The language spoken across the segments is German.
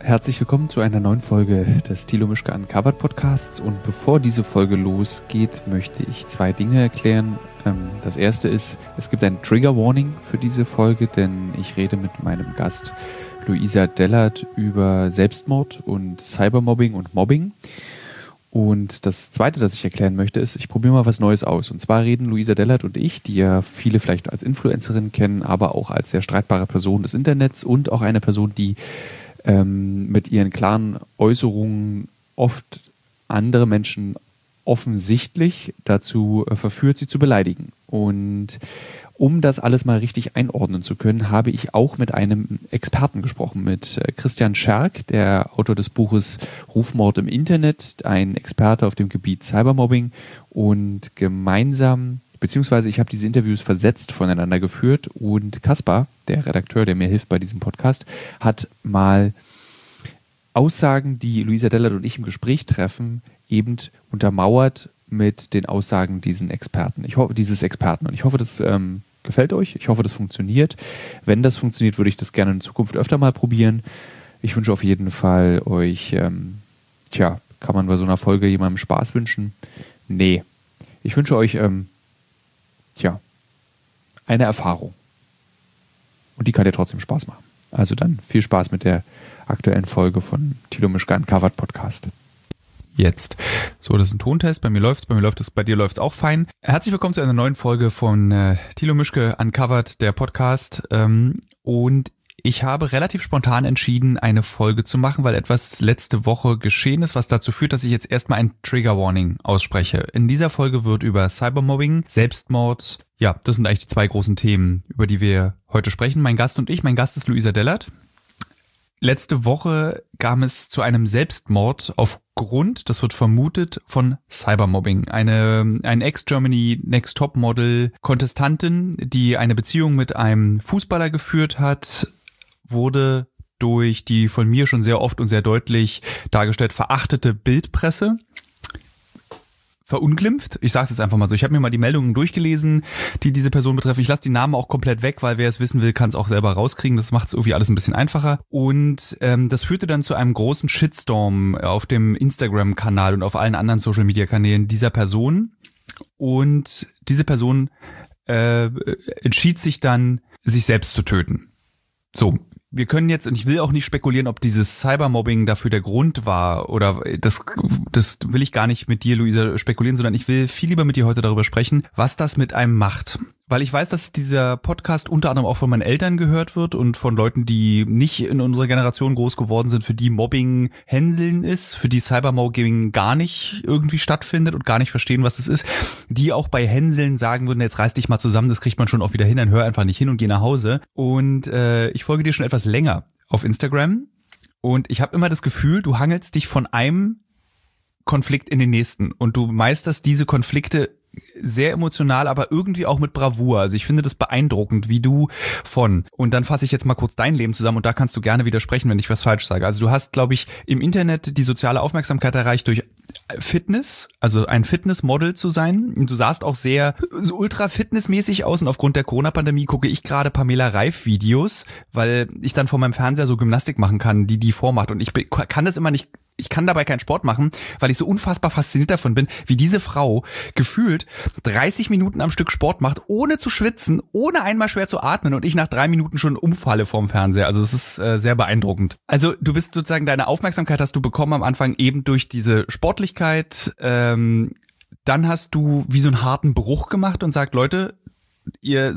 Herzlich willkommen zu einer neuen Folge des Thilo Mischke Uncovered Podcasts. Und bevor diese Folge losgeht, möchte ich zwei Dinge erklären. Das erste ist, es gibt ein Trigger Warning für diese Folge, denn ich rede mit meinem Gast Luisa Dellert über Selbstmord und Cybermobbing und Mobbing. Und das Zweite, das ich erklären möchte, ist, ich probiere mal was Neues aus. Und zwar reden Luisa Dellert und ich, die ja viele vielleicht als Influencerin kennen, aber auch als sehr streitbare Person des Internets und auch eine Person, die mit ihren klaren Äußerungen oft andere Menschen offensichtlich dazu verführt, sie zu beleidigen. Und um das alles mal richtig einordnen zu können, habe ich auch mit einem Experten gesprochen, mit Christian Scherk, der Autor des Buches Rufmord im Internet, ein Experte auf dem Gebiet Cybermobbing, und gemeinsam, beziehungsweise ich habe diese Interviews versetzt voneinander geführt, und Kaspar, der Redakteur, der mir hilft bei diesem Podcast, hat mal Aussagen, die Luisa Dellert und ich im Gespräch treffen, eben untermauert mit den Aussagen dieses Experten. Und ich hoffe, das gefällt euch. Ich hoffe, das funktioniert. Wenn das funktioniert, würde ich das gerne in Zukunft öfter mal probieren. Ich wünsche auf jeden Fall euch, kann man bei so einer Folge jemandem Spaß wünschen? Nee. Ich wünsche euch, eine Erfahrung. Und die kann dir trotzdem Spaß machen. Also dann viel Spaß mit der aktuellen Folge von Thilo Mischke Uncovered Podcast. Jetzt. So, das ist ein Tontest. Bei mir läuft's, bei dir läuft's auch fein. Herzlich willkommen zu einer neuen Folge von Thilo Mischke Uncovered, der Podcast. Und ich habe relativ spontan entschieden, eine Folge zu machen, weil etwas letzte Woche geschehen ist, was dazu führt, dass ich jetzt erstmal ein Trigger Warning ausspreche. In dieser Folge wird über Cybermobbing, Selbstmord, das sind eigentlich die zwei großen Themen, über die wir heute sprechen. Mein Gast ist Luisa Dellert. Letzte Woche kam es zu einem Selbstmord aufgrund, das wird vermutet, von Cybermobbing. Eine Ex-Germany Next Top Model Kontestantin, die eine Beziehung mit einem Fußballer geführt hat, wurde durch die von mir schon sehr oft und sehr deutlich dargestellt verachtete Bildpresse verunglimpft. Ich sage es jetzt einfach mal so. Ich habe mir mal die Meldungen durchgelesen, die diese Person betreffen. Ich lasse die Namen auch komplett weg, weil wer es wissen will, kann es auch selber rauskriegen. Das macht es irgendwie alles ein bisschen einfacher. Und das führte dann zu einem großen Shitstorm auf dem Instagram-Kanal und auf allen anderen Social-Media-Kanälen dieser Person. Und diese Person entschied sich dann, sich selbst zu töten. So, wir können jetzt, und ich will auch nicht spekulieren, ob dieses Cybermobbing dafür der Grund war, oder das will ich gar nicht mit dir, Luisa, spekulieren, sondern ich will viel lieber mit dir heute darüber sprechen, was das mit einem macht. Weil ich weiß, dass dieser Podcast unter anderem auch von meinen Eltern gehört wird und von Leuten, die nicht in unserer Generation groß geworden sind, für die Mobbing Hänseln ist, für die Cybermobbing gar nicht irgendwie stattfindet und gar nicht verstehen, was es ist, die auch bei Hänseln sagen würden, jetzt reiß dich mal zusammen, das kriegt man schon auch wieder hin, dann hör einfach nicht hin und geh nach Hause. Und ich folge dir schon etwas länger auf Instagram und ich habe immer das Gefühl, du hangelst dich von einem Konflikt in den nächsten und du meisterst diese Konflikte sehr emotional, aber irgendwie auch mit Bravour. Also ich finde das beeindruckend, wie du und dann fasse ich jetzt mal kurz dein Leben zusammen und da kannst du gerne widersprechen, wenn ich was falsch sage. Also du hast, glaube ich, im Internet die soziale Aufmerksamkeit erreicht durch Fitness, also ein Fitnessmodel zu sein. Und du sahst auch sehr so ultra fitnessmäßig aus und aufgrund der Corona-Pandemie gucke ich gerade Pamela Reif Videos, weil ich dann vor meinem Fernseher so Gymnastik machen kann, die vormacht und ich kann das immer nicht. Ich kann dabei keinen Sport machen, weil ich so unfassbar fasziniert davon bin, wie diese Frau gefühlt 30 Minuten am Stück Sport macht, ohne zu schwitzen, ohne einmal schwer zu atmen und ich nach 3 Minuten schon umfalle vorm Fernseher. Also es ist sehr beeindruckend. Also du bist sozusagen, deine Aufmerksamkeit hast du bekommen am Anfang eben durch diese Sportlichkeit. Dann hast du wie so einen harten Bruch gemacht und sagt, Leute, ihr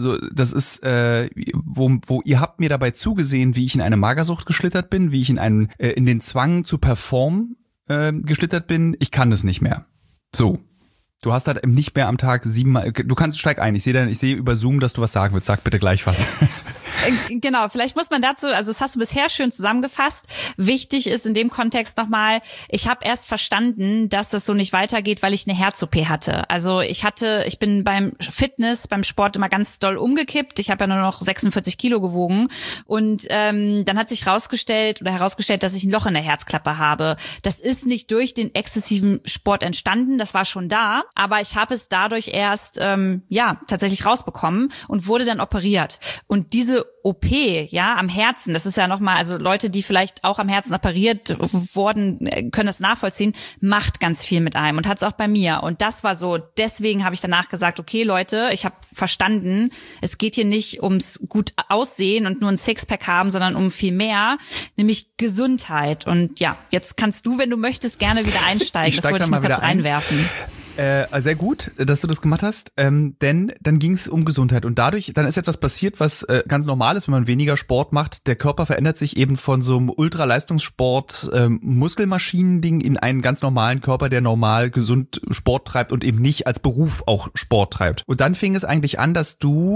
ihr habt mir dabei zugesehen, wie ich in eine Magersucht geschlittert bin, wie ich in den Zwang zu performen geschlittert bin. Ich kann das nicht mehr. So. Du hast halt nicht mehr am Tag 7-mal, steig ein. Ich sehe über Zoom, dass du was sagen willst. Sag bitte gleich was. Genau, vielleicht muss man dazu, also das hast du bisher schön zusammengefasst. Wichtig ist in dem Kontext nochmal, ich habe erst verstanden, dass das so nicht weitergeht, weil ich eine Herz-OP hatte. Also ich bin beim Sport immer ganz doll umgekippt. Ich habe ja nur noch 46 Kilo gewogen und dann hat sich herausgestellt, dass ich ein Loch in der Herzklappe habe. Das ist nicht durch den exzessiven Sport entstanden, das war schon da, aber ich habe es dadurch erst tatsächlich rausbekommen und wurde dann operiert. Und diese OP, ja, am Herzen, das ist ja nochmal, also Leute, die vielleicht auch am Herzen operiert wurden, können das nachvollziehen, macht ganz viel mit einem und hat es auch bei mir. Und das war so, deswegen habe ich danach gesagt, okay Leute, ich habe verstanden, es geht hier nicht ums gut aussehen und nur ein Sixpack haben, sondern um viel mehr, nämlich Gesundheit. Und ja, jetzt kannst du, wenn du möchtest, gerne wieder einsteigen. Das wollte ich nur kurz reinwerfen. Sehr gut, dass du das gemacht hast, denn dann ging es um Gesundheit und dadurch, dann ist etwas passiert, was ganz normal ist, wenn man weniger Sport macht. Der Körper verändert sich eben von so einem Ultraleistungssport Muskelmaschinen-Ding in einen ganz normalen Körper, der normal gesund Sport treibt und eben nicht als Beruf auch Sport treibt. Und dann fing es eigentlich an, dass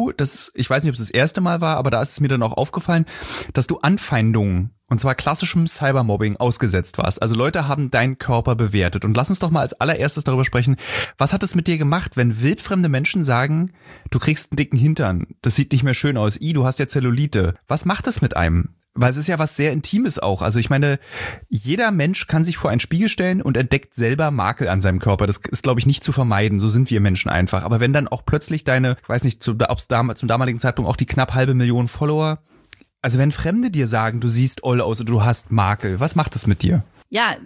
ich weiß nicht, ob es das erste Mal war, aber da ist es mir dann auch aufgefallen, dass du Anfeindungen, und zwar klassischem Cybermobbing, ausgesetzt warst. Also Leute haben deinen Körper bewertet. Und lass uns doch mal als allererstes darüber sprechen, was hat es mit dir gemacht, wenn wildfremde Menschen sagen, du kriegst einen dicken Hintern, das sieht nicht mehr schön aus, du hast ja Zellulite. Was macht es mit einem? Weil es ist ja was sehr Intimes auch. Also ich meine, jeder Mensch kann sich vor einen Spiegel stellen und entdeckt selber Makel an seinem Körper. Das ist, glaube ich, nicht zu vermeiden. So sind wir Menschen einfach. Aber wenn dann auch plötzlich ich weiß nicht, ob es zum damaligen Zeitpunkt auch die knapp 500.000 Follower, also wenn Fremde dir sagen, du siehst oll aus oder du hast Makel, was macht das mit dir? Ja,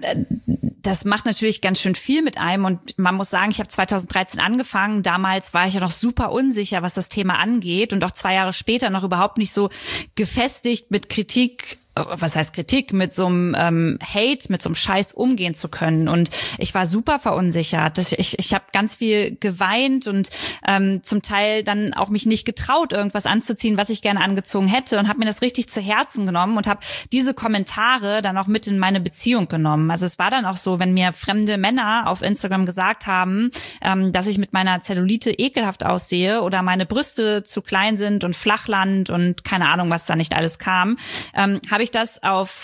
das macht natürlich ganz schön viel mit einem und man muss sagen, ich habe 2013 angefangen. Damals war ich ja noch super unsicher, was das Thema angeht und auch 2 Jahre später noch überhaupt nicht so gefestigt mit Kritik, was heißt Kritik, mit so einem Hate, mit so einem Scheiß umgehen zu können. Und ich war super verunsichert. Ich habe ganz viel geweint und zum Teil dann auch mich nicht getraut, irgendwas anzuziehen, was ich gerne angezogen hätte und habe mir das richtig zu Herzen genommen und habe diese Kommentare dann auch mit in meine Beziehung genommen. Also es war dann auch so, wenn mir fremde Männer auf Instagram gesagt haben, dass ich mit meiner Zellulite ekelhaft aussehe oder meine Brüste zu klein sind und Flachland und keine Ahnung, was da nicht alles kam, habe ich das auf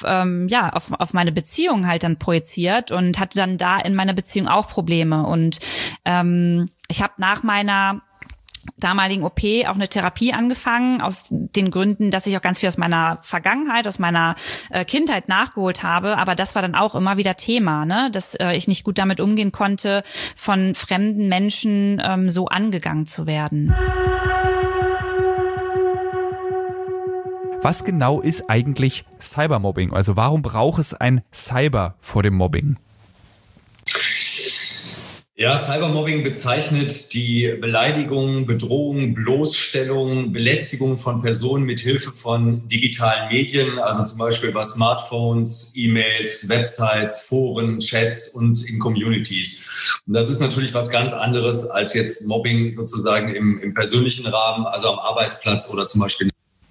meine Beziehung halt dann projiziert und hatte dann da in meiner Beziehung auch Probleme. Und ich habe nach meiner damaligen OP auch eine Therapie angefangen, aus den Gründen, dass ich auch ganz viel aus meiner Vergangenheit, aus meiner Kindheit nachgeholt habe. Aber das war dann auch immer wieder Thema, ne? Dass ich nicht gut damit umgehen konnte, von fremden Menschen so angegangen zu werden. Was genau ist eigentlich Cybermobbing? Also warum braucht es ein Cyber vor dem Mobbing? Ja, Cybermobbing bezeichnet die Beleidigung, Bedrohung, Bloßstellung, Belästigung von Personen mit Hilfe von digitalen Medien, also zum Beispiel über Smartphones, E-Mails, Websites, Foren, Chats und in Communities. Und das ist natürlich was ganz anderes als jetzt Mobbing sozusagen im persönlichen Rahmen, also am Arbeitsplatz oder zum Beispiel.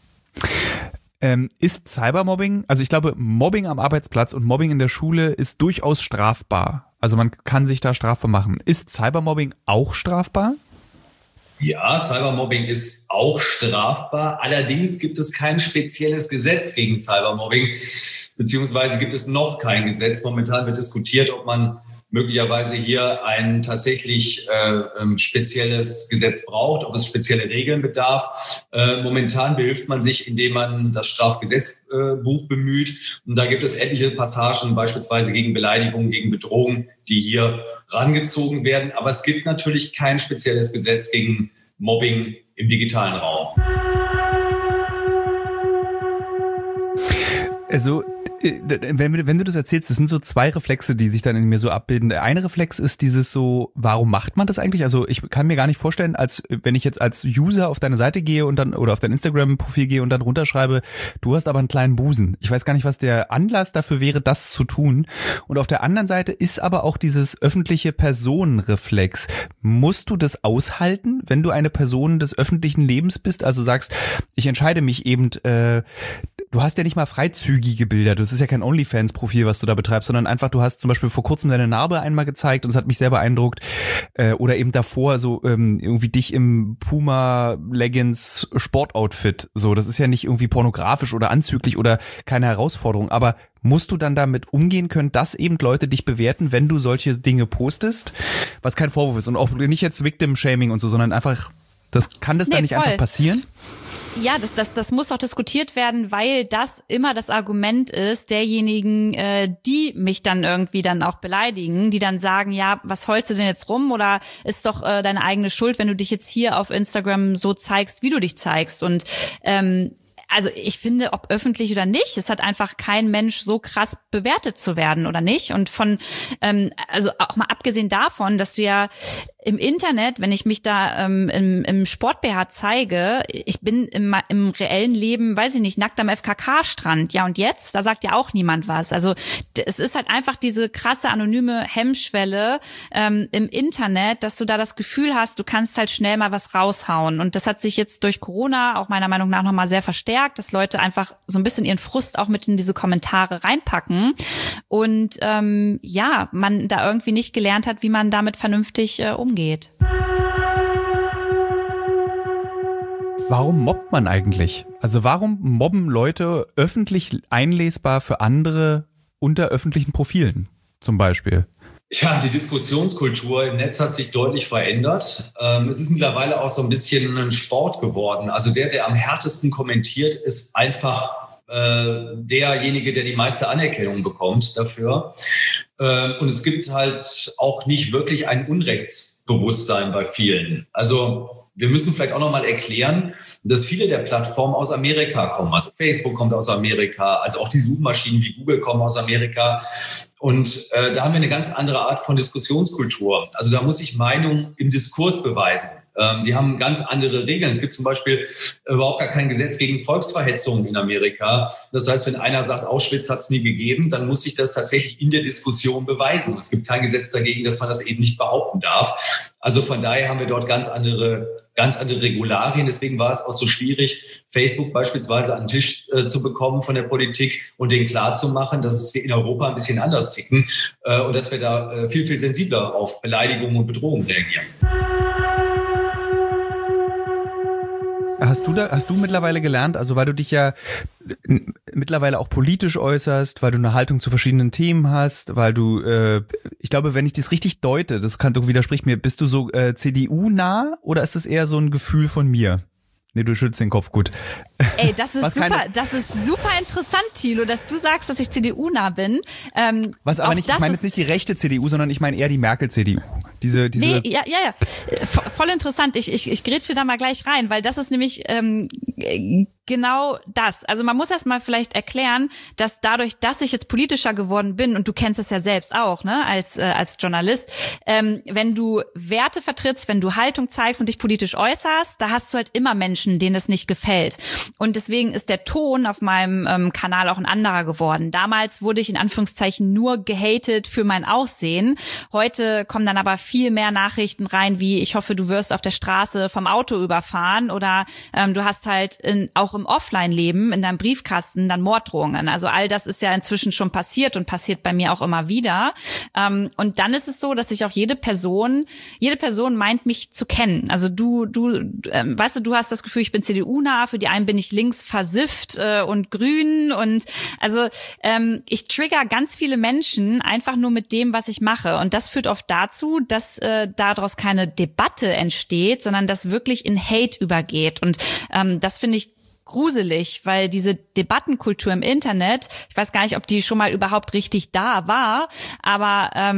Ist Cybermobbing, also ich glaube, Mobbing am Arbeitsplatz und Mobbing in der Schule ist durchaus strafbar. Also man kann sich da strafbar machen. Ist Cybermobbing auch strafbar? Ja, Cybermobbing ist auch strafbar. Allerdings gibt es kein spezielles Gesetz gegen Cybermobbing, beziehungsweise gibt es noch kein Gesetz. Momentan wird diskutiert, ob man möglicherweise hier ein tatsächlich spezielles Gesetz braucht, ob es spezielle Regeln bedarf. Momentan behilft man sich, indem man das Strafgesetzbuch bemüht. Und da gibt es etliche Passagen, beispielsweise gegen Beleidigung, gegen Bedrohung, die hier rangezogen werden. Aber es gibt natürlich kein spezielles Gesetz gegen Mobbing im digitalen Raum. Also wenn du das erzählst, das sind so 2 Reflexe, die sich dann in mir so abbilden. Der eine Reflex ist dieses so, warum macht man das eigentlich? Also ich kann mir gar nicht vorstellen, als wenn ich jetzt als User auf deine Seite gehe und dann oder auf dein Instagram-Profil gehe und dann runterschreibe, du hast aber einen kleinen Busen. Ich weiß gar nicht, was der Anlass dafür wäre, das zu tun. Und auf der anderen Seite ist aber auch dieses öffentliche Personenreflex. Musst du das aushalten, wenn du eine Person des öffentlichen Lebens bist? Also sagst, ich entscheide mich eben, du hast ja nicht mal freizügige Bilder. Das ist ja kein OnlyFans-Profil, was du da betreibst, sondern einfach, du hast zum Beispiel vor kurzem deine Narbe einmal gezeigt und es hat mich sehr beeindruckt. Oder eben davor so irgendwie dich im Puma-Leggings-Sportoutfit. So, das ist ja nicht irgendwie pornografisch oder anzüglich oder keine Herausforderung. Aber musst du dann damit umgehen können, dass eben Leute dich bewerten, wenn du solche Dinge postest? Was kein Vorwurf ist. Und auch nicht jetzt Victim-Shaming und so, sondern einfach, kann das dann nicht einfach passieren? Ja, das muss auch diskutiert werden, weil das immer das Argument ist derjenigen, die mich dann irgendwie dann auch beleidigen, die dann sagen, ja, was heulst du denn jetzt rum oder ist doch deine eigene Schuld, wenn du dich jetzt hier auf Instagram so zeigst, wie du dich zeigst. Und Also ich finde, ob öffentlich oder nicht, es hat einfach kein Mensch so krass bewertet zu werden oder nicht. Und also auch mal abgesehen davon, dass du ja im Internet, wenn ich mich da im Sport-BH zeige, ich bin im reellen Leben, weiß ich nicht, nackt am FKK-Strand. Ja, und jetzt? Da sagt ja auch niemand was. Also es ist halt einfach diese krasse anonyme Hemmschwelle im Internet, dass du da das Gefühl hast, du kannst halt schnell mal was raushauen. Und das hat sich jetzt durch Corona auch meiner Meinung nach nochmal sehr verstärkt, dass Leute einfach so ein bisschen ihren Frust auch mit in diese Kommentare reinpacken. Und man da irgendwie nicht gelernt hat, wie man damit vernünftig umgeht. Warum mobbt man eigentlich? Also warum mobben Leute öffentlich einlesbar für andere unter öffentlichen Profilen zum Beispiel? Ja, die Diskussionskultur im Netz hat sich deutlich verändert. Es ist mittlerweile auch so ein bisschen ein Sport geworden. Also der am härtesten kommentiert, ist einfach derjenige, der die meiste Anerkennung bekommt dafür. Und es gibt halt auch nicht wirklich ein Unrechtsbewusstsein bei vielen. Also wir müssen vielleicht auch noch mal erklären, dass viele der Plattformen aus Amerika kommen. Also Facebook kommt aus Amerika, also auch die Suchmaschinen wie Google kommen aus Amerika. Und da haben wir eine ganz andere Art von Diskussionskultur. Also da muss ich Meinung im Diskurs beweisen. Die haben ganz andere Regeln. Es gibt zum Beispiel überhaupt gar kein Gesetz gegen Volksverhetzung in Amerika. Das heißt, wenn einer sagt, Auschwitz hat es nie gegeben, dann muss ich das tatsächlich in der Diskussion beweisen. Es gibt kein Gesetz dagegen, dass man das eben nicht behaupten darf. Also von daher haben wir dort ganz andere Regularien. Deswegen war es auch so schwierig, Facebook beispielsweise an den Tisch zu bekommen von der Politik und denen klarzumachen, dass wir in Europa ein bisschen anders ticken und dass wir da viel, viel sensibler auf Beleidigungen und Bedrohungen reagieren. Hast du mittlerweile gelernt, also weil du dich ja mittlerweile auch politisch äußerst, weil du eine Haltung zu verschiedenen Themen hast, weil du, ich glaube, wenn ich das richtig deute, du widersprich mir, bist du so CDU-nah oder ist das eher so ein Gefühl von mir? Nee, du schützt den Kopf, gut. Ey, das ist super interessant, Thilo, dass du sagst, dass ich CDU-nah bin. Aber ich meine jetzt nicht die rechte CDU, sondern ich meine eher die Merkel-CDU. Diese Nee, ja. Voll interessant. Ich grätsche da mal gleich rein, weil das ist nämlich genau das. Also man muss erst mal vielleicht erklären, dass dadurch, dass ich jetzt politischer geworden bin, und du kennst es ja selbst auch, ne, als Journalist, wenn du Werte vertrittst, wenn du Haltung zeigst und dich politisch äußerst, da hast du halt immer Menschen, denen es nicht gefällt. Und deswegen ist der Ton auf meinem Kanal auch ein anderer geworden. Damals wurde ich in Anführungszeichen nur gehatet für mein Aussehen. Heute kommen dann aber viel mehr Nachrichten rein, wie ich hoffe, du wirst auf der Straße vom Auto überfahren oder du hast halt auch im Offline-Leben in deinem Briefkasten dann Morddrohungen. Also all das ist ja inzwischen schon passiert und passiert bei mir auch immer wieder. Und dann ist es so, dass sich auch jede Person meint, mich zu kennen. Also du weißt du hast das Gefühl, ich bin CDU-nah, für die einen bin ich links versifft und grün und also ich trigger ganz viele Menschen einfach nur mit dem, was ich mache. Und das führt oft dazu, dass daraus keine Debatte entsteht, sondern das wirklich in Hate übergeht. Und das finde ich gruselig, weil diese Debattenkultur im Internet, ich weiß gar nicht, ob die schon mal überhaupt richtig da war, aber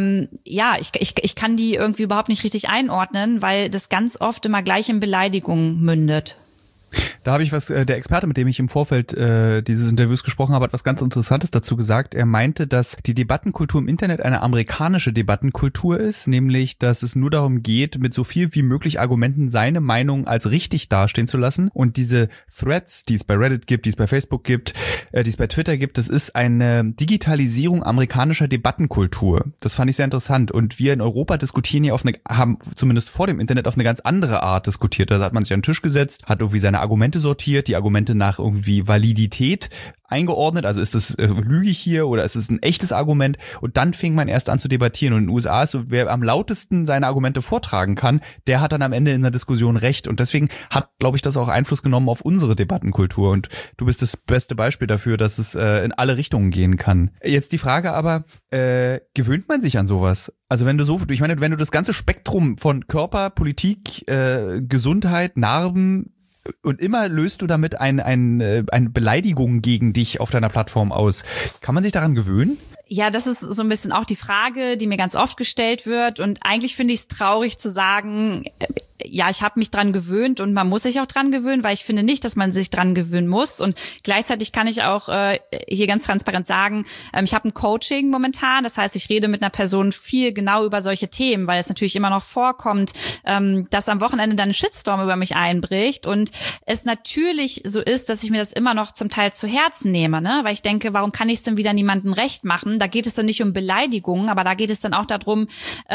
ich kann die irgendwie überhaupt nicht richtig einordnen, weil das ganz oft immer gleich in Beleidigungen mündet. Da habe ich der Experte, mit dem ich im Vorfeld dieses Interviews gesprochen habe, hat was ganz Interessantes dazu gesagt. Er meinte, dass die Debattenkultur im Internet eine amerikanische Debattenkultur ist, nämlich, dass es nur darum geht, mit so viel wie möglich Argumenten seine Meinung als richtig dastehen zu lassen. Und diese Threads, die es bei Reddit gibt, die es bei Facebook gibt, die es bei Twitter gibt, das ist eine Digitalisierung amerikanischer Debattenkultur. Das fand ich sehr interessant. Und wir in Europa diskutieren ja haben zumindest vor dem Internet auf eine ganz andere Art diskutiert. Da hat man sich an den Tisch gesetzt, hat irgendwie seine Argumente sortiert, die Argumente nach irgendwie Validität eingeordnet, also ist das lüge ich hier oder ist es ein echtes Argument, und dann fing man erst an zu debattieren. Und in den USA ist so, wer am lautesten seine Argumente vortragen kann, der hat dann am Ende in der Diskussion recht, und deswegen hat, glaube ich, das auch Einfluss genommen auf unsere Debattenkultur, und du bist das beste Beispiel dafür, dass es in alle Richtungen gehen kann. Jetzt die Frage aber, gewöhnt man sich an sowas? Also wenn du das ganze Spektrum von Körper, Politik, Gesundheit, Narben, und immer löst du damit eine Beleidigung gegen dich auf deiner Plattform aus. Kann man sich daran gewöhnen? Ja, das ist so ein bisschen auch die Frage, die mir ganz oft gestellt wird. Und eigentlich finde ich es traurig zu sagen, ja, ich habe mich dran gewöhnt und man muss sich auch dran gewöhnen, weil ich finde nicht, dass man sich dran gewöhnen muss. Und gleichzeitig kann ich auch hier ganz transparent sagen, ich habe ein Coaching momentan. Das heißt, ich rede mit einer Person viel genau über solche Themen, weil es natürlich immer noch vorkommt, dass am Wochenende dann ein Shitstorm über mich einbricht und es natürlich so ist, dass ich mir das immer noch zum Teil zu Herzen nehme, ne? Weil ich denke, warum kann ich es denn wieder niemandem recht machen? Da geht es dann nicht um Beleidigungen, aber da geht es dann auch darum,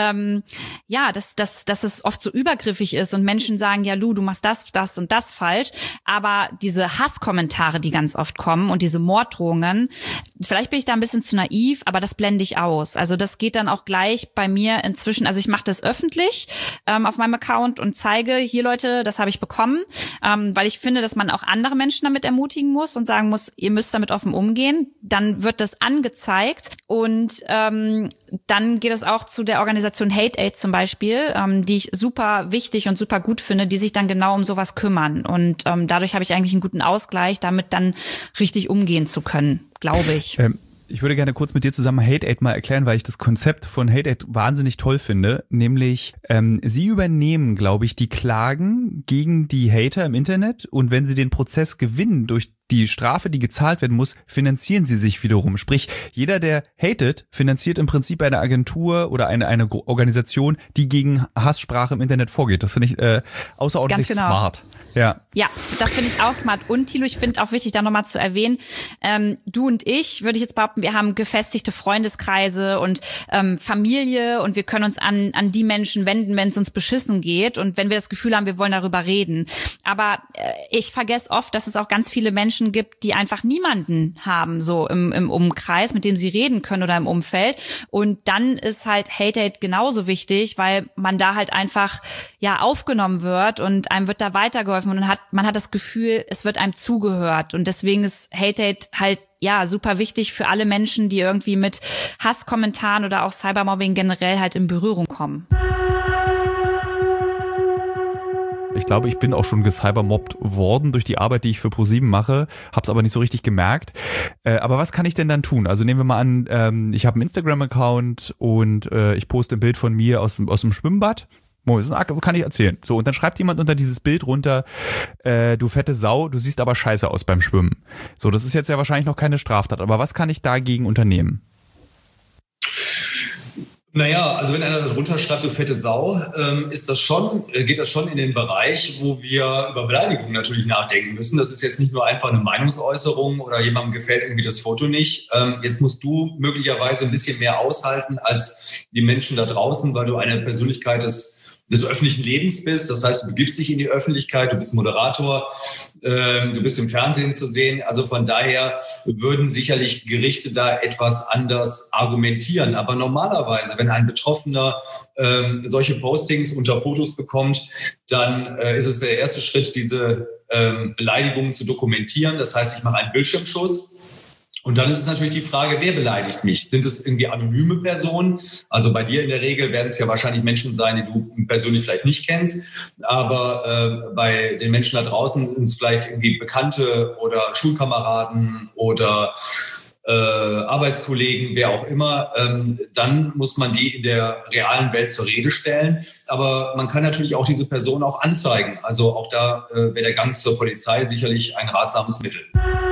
dass es oft so übergriffig ist und Menschen sagen, ja Lu, du machst das und das falsch, aber diese Hasskommentare, die ganz oft kommen und diese Morddrohungen, vielleicht bin ich da ein bisschen zu naiv, aber das blende ich aus. Also das geht dann auch gleich bei mir inzwischen, also ich mache das öffentlich auf meinem Account und zeige, hier Leute, das habe ich bekommen, weil ich finde, dass man auch andere Menschen damit ermutigen muss und sagen muss, ihr müsst damit offen umgehen. Dann wird das angezeigt und dann geht es auch zu der Organisation Hate Aid zum Beispiel, die ich super wichtig und super gut finde, die sich dann genau um sowas kümmern. Und dadurch habe ich eigentlich einen guten Ausgleich, damit dann richtig umgehen zu können, glaube ich. Ich würde gerne kurz mit dir zusammen Hate Aid mal erklären, weil ich das Konzept von Hate Aid wahnsinnig toll finde. Nämlich, sie übernehmen, glaube ich, die Klagen gegen die Hater im Internet und wenn sie den Prozess gewinnen durch die Strafe, die gezahlt werden muss, finanzieren sie sich wiederum. Sprich, jeder, der hatet, finanziert im Prinzip eine Agentur oder eine Organisation, die gegen Hasssprache im Internet vorgeht. Das finde ich außerordentlich smart. Ja, das finde ich auch smart. Und Thilo, ich finde auch wichtig, da nochmal zu erwähnen, du und ich, würde ich jetzt behaupten, wir haben gefestigte Freundeskreise und Familie und wir können uns an die Menschen wenden, wenn es uns beschissen geht und wenn wir das Gefühl haben, wir wollen darüber reden. Aber ich vergesse oft, dass es auch ganz viele Menschen gibt, die einfach niemanden haben, so im Umkreis, mit dem sie reden können oder im Umfeld. Und dann ist halt Hate Aid genauso wichtig, weil man da halt einfach aufgenommen wird und einem wird da weitergeholfen und man hat das Gefühl, es wird einem zugehört. Und deswegen ist Hate Aid halt super wichtig für alle Menschen, die irgendwie mit Hasskommentaren oder auch Cybermobbing generell halt in Berührung kommen. Ich glaube, ich bin auch schon gecybermobbt worden durch die Arbeit, die ich für ProSieben mache, hab's aber nicht so richtig gemerkt. Aber was kann ich denn dann tun? Also nehmen wir mal an, ich habe einen Instagram-Account und ich poste ein Bild von mir aus dem Schwimmbad. Kann ich erzählen. So, und dann schreibt jemand unter dieses Bild runter, du fette Sau, du siehst aber scheiße aus beim Schwimmen. So, das ist jetzt ja wahrscheinlich noch keine Straftat, aber was kann ich dagegen unternehmen? Naja, also wenn einer darunter schreibt, du fette Sau, geht das schon in den Bereich, wo wir über Beleidigungen natürlich nachdenken müssen. Das ist jetzt nicht nur einfach eine Meinungsäußerung oder jemandem gefällt irgendwie das Foto nicht. Jetzt musst du möglicherweise ein bisschen mehr aushalten als die Menschen da draußen, weil du eine Persönlichkeit des öffentlichen Lebens bist. Das heißt, du begibst dich in die Öffentlichkeit, du bist Moderator, du bist im Fernsehen zu sehen. Also von daher würden sicherlich Gerichte da etwas anders argumentieren. Aber normalerweise, wenn ein Betroffener solche Postings unter Fotos bekommt, dann ist es der erste Schritt, diese Beleidigungen zu dokumentieren. Das heißt, ich mache einen Bildschirmschuss. Und dann ist es natürlich die Frage, wer beleidigt mich? Sind es irgendwie anonyme Personen? Also bei dir in der Regel werden es ja wahrscheinlich Menschen sein, die du persönlich vielleicht nicht kennst. Aber bei den Menschen da draußen sind es vielleicht irgendwie Bekannte oder Schulkameraden oder Arbeitskollegen, wer auch immer. Dann muss man die in der realen Welt zur Rede stellen. Aber man kann natürlich auch diese Person auch anzeigen. Also auch da wäre der Gang zur Polizei sicherlich ein ratsames Mittel.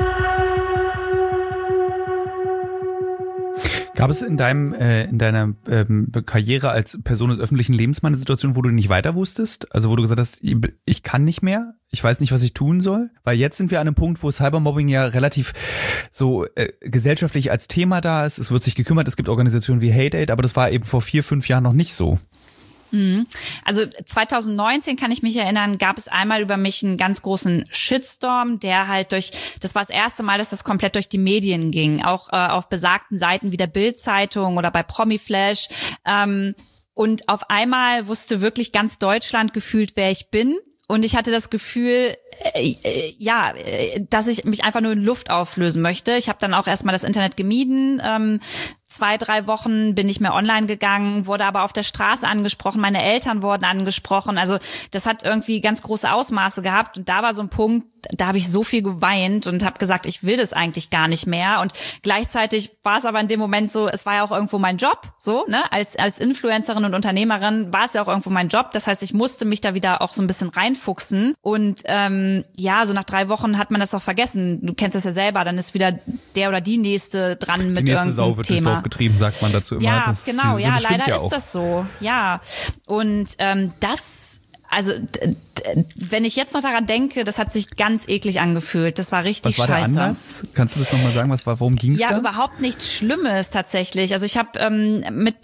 Gab es in deiner Karriere als Person des öffentlichen Lebens mal eine Situation, wo du nicht weiter wusstest? Also wo du gesagt hast, ich kann nicht mehr, ich weiß nicht, was ich tun soll? Weil jetzt sind wir an einem Punkt, wo Cybermobbing ja relativ so gesellschaftlich als Thema da ist. Es wird sich gekümmert, es gibt Organisationen wie Hate Aid, aber das war eben vor 4-5 Jahren noch nicht so. Also 2019 kann ich mich erinnern, gab es einmal über mich einen ganz großen Shitstorm, der halt das war das erste Mal, dass das komplett durch die Medien ging, auch auf besagten Seiten wie der Bild-Zeitung oder bei Promiflash. Und auf einmal wusste wirklich ganz Deutschland gefühlt, wer ich bin. Und ich hatte das Gefühl, dass ich mich einfach nur in Luft auflösen möchte. Ich habe dann auch erstmal das Internet gemieden, 2-3 Wochen bin ich mehr online gegangen, wurde aber auf der Straße angesprochen, meine Eltern wurden angesprochen. Also das hat irgendwie ganz große Ausmaße gehabt und da war so ein Punkt, da habe ich so viel geweint und habe gesagt, ich will das eigentlich gar nicht mehr. Und gleichzeitig war es aber in dem Moment so, es war ja auch irgendwo mein Job, so, ne, als Influencerin und Unternehmerin war es ja auch irgendwo mein Job. Das heißt, ich musste mich da wieder auch so ein bisschen reinfuchsen. Und so nach 3 Wochen hat man das auch vergessen. Du kennst das ja selber, dann ist wieder der oder die Nächste dran mit irgendeinem Thema. Die nächste Sau wird durchs Dorf getrieben, sagt man dazu immer. Ja, das, genau, ja, leider ja ist auch. das so. Ja, und wenn ich jetzt noch daran denke, das hat sich ganz eklig angefüült. Das war richtig scheiße. Was war der Anlass? Kannst du das nochmal sagen? Worum ging es da? Ja, überhaupt nichts Schlimmes tatsächlich. Also ich habe mit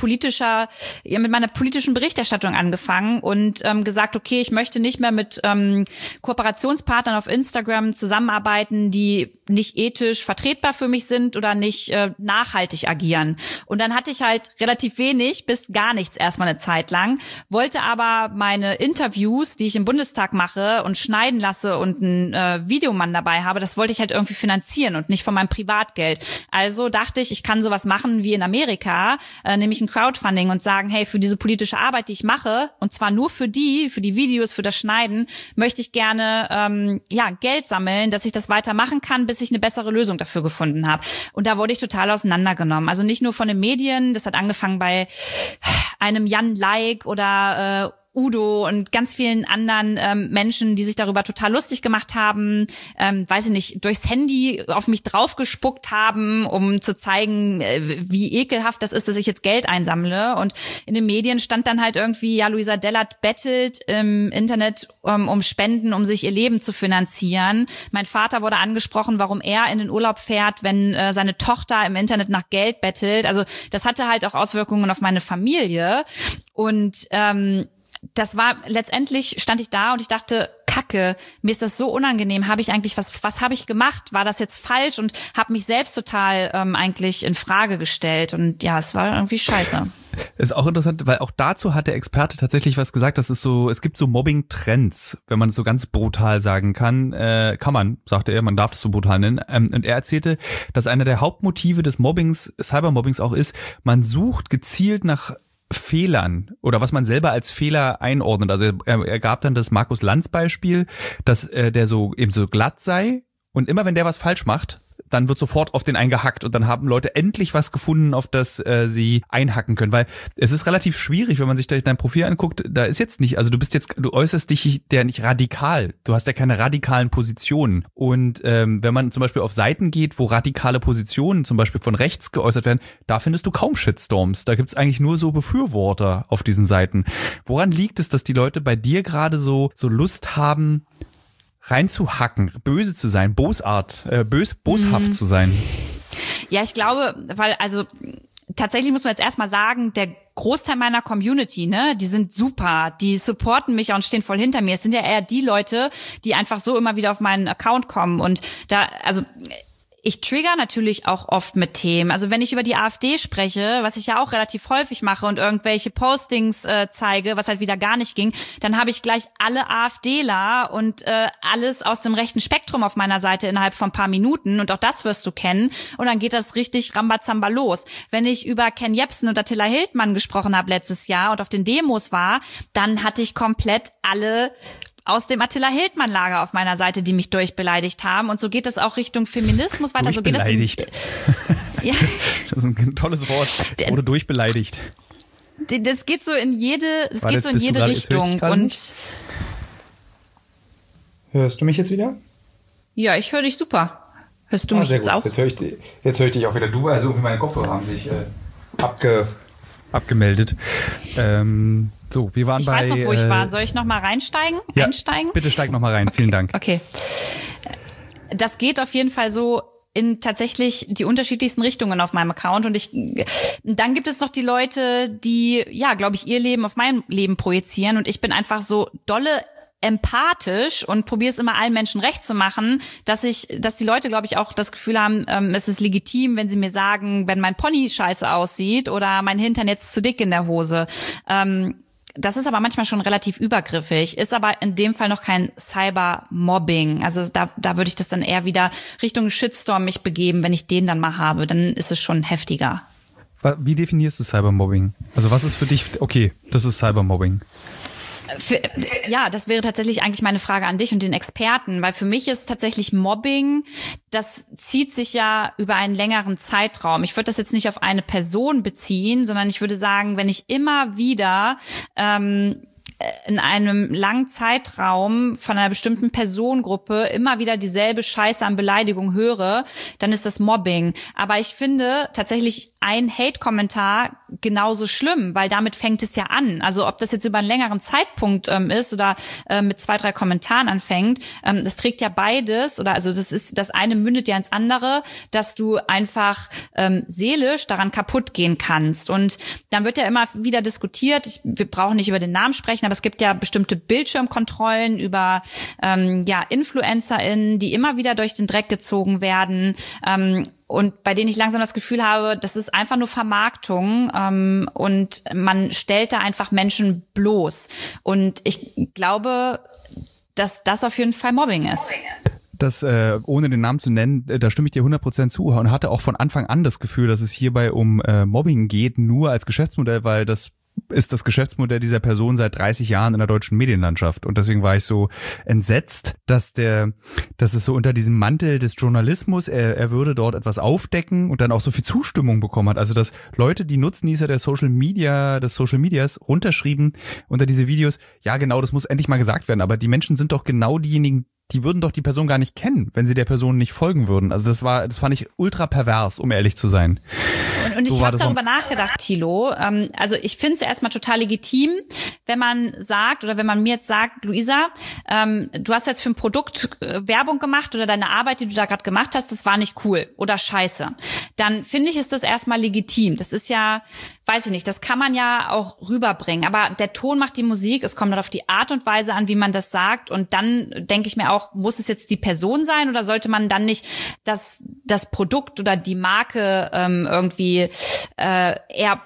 meiner politischen Berichterstattung angefangen und gesagt, okay, ich möchte nicht mehr mit Kooperationspartnern auf Instagram zusammenarbeiten, die nicht ethisch vertretbar für mich sind oder nicht nachhaltig agieren. Und dann hatte ich halt relativ wenig bis gar nichts erstmal eine Zeit lang, wollte aber meine Interviews, die ich im Bundestag mache und schneiden lasse und einen Videomann dabei habe, das wollte ich halt irgendwie finanzieren und nicht von meinem Privatgeld. Also dachte ich kann sowas machen wie in Amerika, nämlich ein Crowdfunding und sagen, hey, für diese politische Arbeit, die ich mache, und zwar nur für die Videos, für das Schneiden, möchte ich gerne Geld sammeln, dass ich das weitermachen kann, bis ich eine bessere Lösung dafür gefunden habe. Und da wurde ich total auseinandergenommen. Also nicht nur von den Medien, das hat angefangen bei einem Jan Like oder Udo und ganz vielen anderen Menschen, die sich darüber total lustig gemacht haben, weiß ich nicht, durchs Handy auf mich draufgespuckt haben, um zu zeigen, wie ekelhaft das ist, dass ich jetzt Geld einsammle. Und in den Medien stand dann halt irgendwie, ja, Luisa Dellert bettelt im Internet um Spenden, um sich ihr Leben zu finanzieren. Mein Vater wurde angesprochen, warum er in den Urlaub fährt, wenn seine Tochter im Internet nach Geld bettelt. Also das hatte halt auch Auswirkungen auf meine Familie. Und das war, letztendlich stand ich da und ich dachte, Kacke, mir ist das so unangenehm, habe ich eigentlich, was habe ich gemacht? War das jetzt falsch? Und habe mich selbst total eigentlich in Frage gestellt und ja, es war irgendwie scheiße. Ist auch interessant, weil auch dazu hat der Experte tatsächlich was gesagt, dass es gibt so Mobbing-Trends, wenn man es so ganz brutal sagen kann. Kann man, sagte er, man darf das so brutal nennen. Und er erzählte, dass einer der Hauptmotive des Mobbings, Cybermobbings auch ist, man sucht gezielt nach Fehlern oder was man selber als Fehler einordnet. Also er gab dann das Markus Lanz Beispiel, dass der so eben so glatt sei und immer wenn der was falsch macht, dann wird sofort auf den eingehackt und dann haben Leute endlich was gefunden, auf das sie einhacken können, weil es ist relativ schwierig, wenn man sich dein Profil anguckt, da ist jetzt nicht, also du äußerst dich ja nicht radikal, du hast ja keine radikalen Positionen und wenn man zum Beispiel auf Seiten geht, wo radikale Positionen zum Beispiel von rechts geäußert werden, da findest du kaum Shitstorms, da gibt's eigentlich nur so Befürworter auf diesen Seiten. Woran liegt es, dass die Leute bei dir gerade so Lust haben, reinzuhacken, böse zu sein, boshaft zu sein? Ja, ich glaube, weil tatsächlich muss man jetzt erstmal sagen, der Großteil meiner Community, ne, die sind super, die supporten mich und stehen voll hinter mir. Es sind ja eher die Leute, die einfach so immer wieder auf meinen Account kommen und ich trigger natürlich auch oft mit Themen. Also wenn ich über die AfD spreche, was ich ja auch relativ häufig mache und irgendwelche Postings zeige, was halt wieder gar nicht ging, dann habe ich gleich alle AfDler und alles aus dem rechten Spektrum auf meiner Seite innerhalb von ein paar Minuten und auch das wirst du kennen und dann geht das richtig Rambazamba los. Wenn ich über Ken Jebsen und Attila Hildmann gesprochen habe letztes Jahr und auf den Demos war, dann hatte ich komplett alle aus dem Attila-Hildmann-Lager auf meiner Seite, die mich durchbeleidigt haben. Und so geht es auch Richtung Feminismus weiter. So geht das ja. Das ist ein tolles Wort. Ich wurde durchbeleidigt. Das geht so in jede Richtung. Und hörst du mich jetzt wieder? Ja, ich höre dich super. Hörst du mich jetzt auch? Jetzt höre ich dich auch wieder. Also meine Kopfhörer haben sich abgemeldet. Wir waren ich weiß noch, wo ich war. Soll ich noch mal einsteigen? Bitte steig noch mal rein. Okay. Vielen Dank. Okay. Das geht auf jeden Fall so in tatsächlich die unterschiedlichsten Richtungen auf meinem Account und dann gibt es noch die Leute, die, ja, glaube ich, ihr Leben auf mein Leben projizieren und ich bin einfach so dolle empathisch und probiere es immer allen Menschen recht zu machen, dass die Leute, glaube ich, auch das Gefühl haben, es ist legitim, wenn sie mir sagen, wenn mein Pony scheiße aussieht oder mein Hintern jetzt zu dick in der Hose. Das ist aber manchmal schon relativ übergriffig, ist aber in dem Fall noch kein Cybermobbing. Also da würde ich das dann eher wieder Richtung Shitstorm mich begeben, wenn ich den dann mal habe, dann ist es schon heftiger. Wie definierst du Cybermobbing? Also was ist für dich, okay, das ist Cybermobbing? Ja, das wäre tatsächlich eigentlich meine Frage an dich und den Experten, weil für mich ist tatsächlich Mobbing, das zieht sich ja über einen längeren Zeitraum. Ich würde das jetzt nicht auf eine Person beziehen, sondern ich würde sagen, wenn ich immer wieder in einem langen Zeitraum von einer bestimmten Personengruppe immer wieder dieselbe Scheiße an Beleidigung höre, dann ist das Mobbing. Aber ich finde tatsächlich ein Hate-Kommentar genauso schlimm, weil damit fängt es ja an. Also ob das jetzt über einen längeren Zeitpunkt ist oder mit 2, 3 Kommentaren anfängt, das trägt ja beides, oder also das eine mündet ja ins andere, dass du einfach seelisch daran kaputt gehen kannst. Und dann wird ja immer wieder diskutiert, wir brauchen nicht über den Namen sprechen, aber es gibt ja bestimmte Bildschirmkontrollen über InfluencerInnen, die immer wieder durch den Dreck gezogen werden, und bei denen ich langsam das Gefühl habe, das ist einfach nur Vermarktung, und man stellt da einfach Menschen bloß. Und ich glaube, dass das auf jeden Fall Mobbing ist. Das, ohne den Namen zu nennen, da stimme ich dir 100% zu und hatte auch von Anfang an das Gefühl, dass es hierbei um Mobbing geht, nur als Geschäftsmodell, weil das ist das Geschäftsmodell dieser Person seit 30 Jahren in der deutschen Medienlandschaft. Und deswegen war ich so entsetzt, dass es so unter diesem Mantel des Journalismus, er würde dort etwas aufdecken und dann auch so viel Zustimmung bekommen hat. Also, dass Leute, die Nutznießer des Social Medias runterschrieben unter diese Videos, ja genau, das muss endlich mal gesagt werden. Aber die Menschen sind doch genau diejenigen, die würden doch die Person gar nicht kennen, wenn sie der Person nicht folgen würden. Also das fand ich ultra pervers, um ehrlich zu sein. Und ich habe darüber nachgedacht, Thilo. Also ich finde es erstmal total legitim, wenn man sagt, oder wenn man mir jetzt sagt, Luisa, du hast jetzt für ein Produkt Werbung gemacht oder deine Arbeit, die du da gerade gemacht hast, das war nicht cool oder scheiße. Dann finde ich, ist das erstmal legitim. Das ist ja, weiß ich nicht, das kann man ja auch rüberbringen. Aber der Ton macht die Musik, es kommt dann auf die Art und Weise an, wie man das sagt. Und dann denke ich mir auch, muss es jetzt die Person sein oder sollte man dann nicht das Produkt oder die Marke irgendwie eher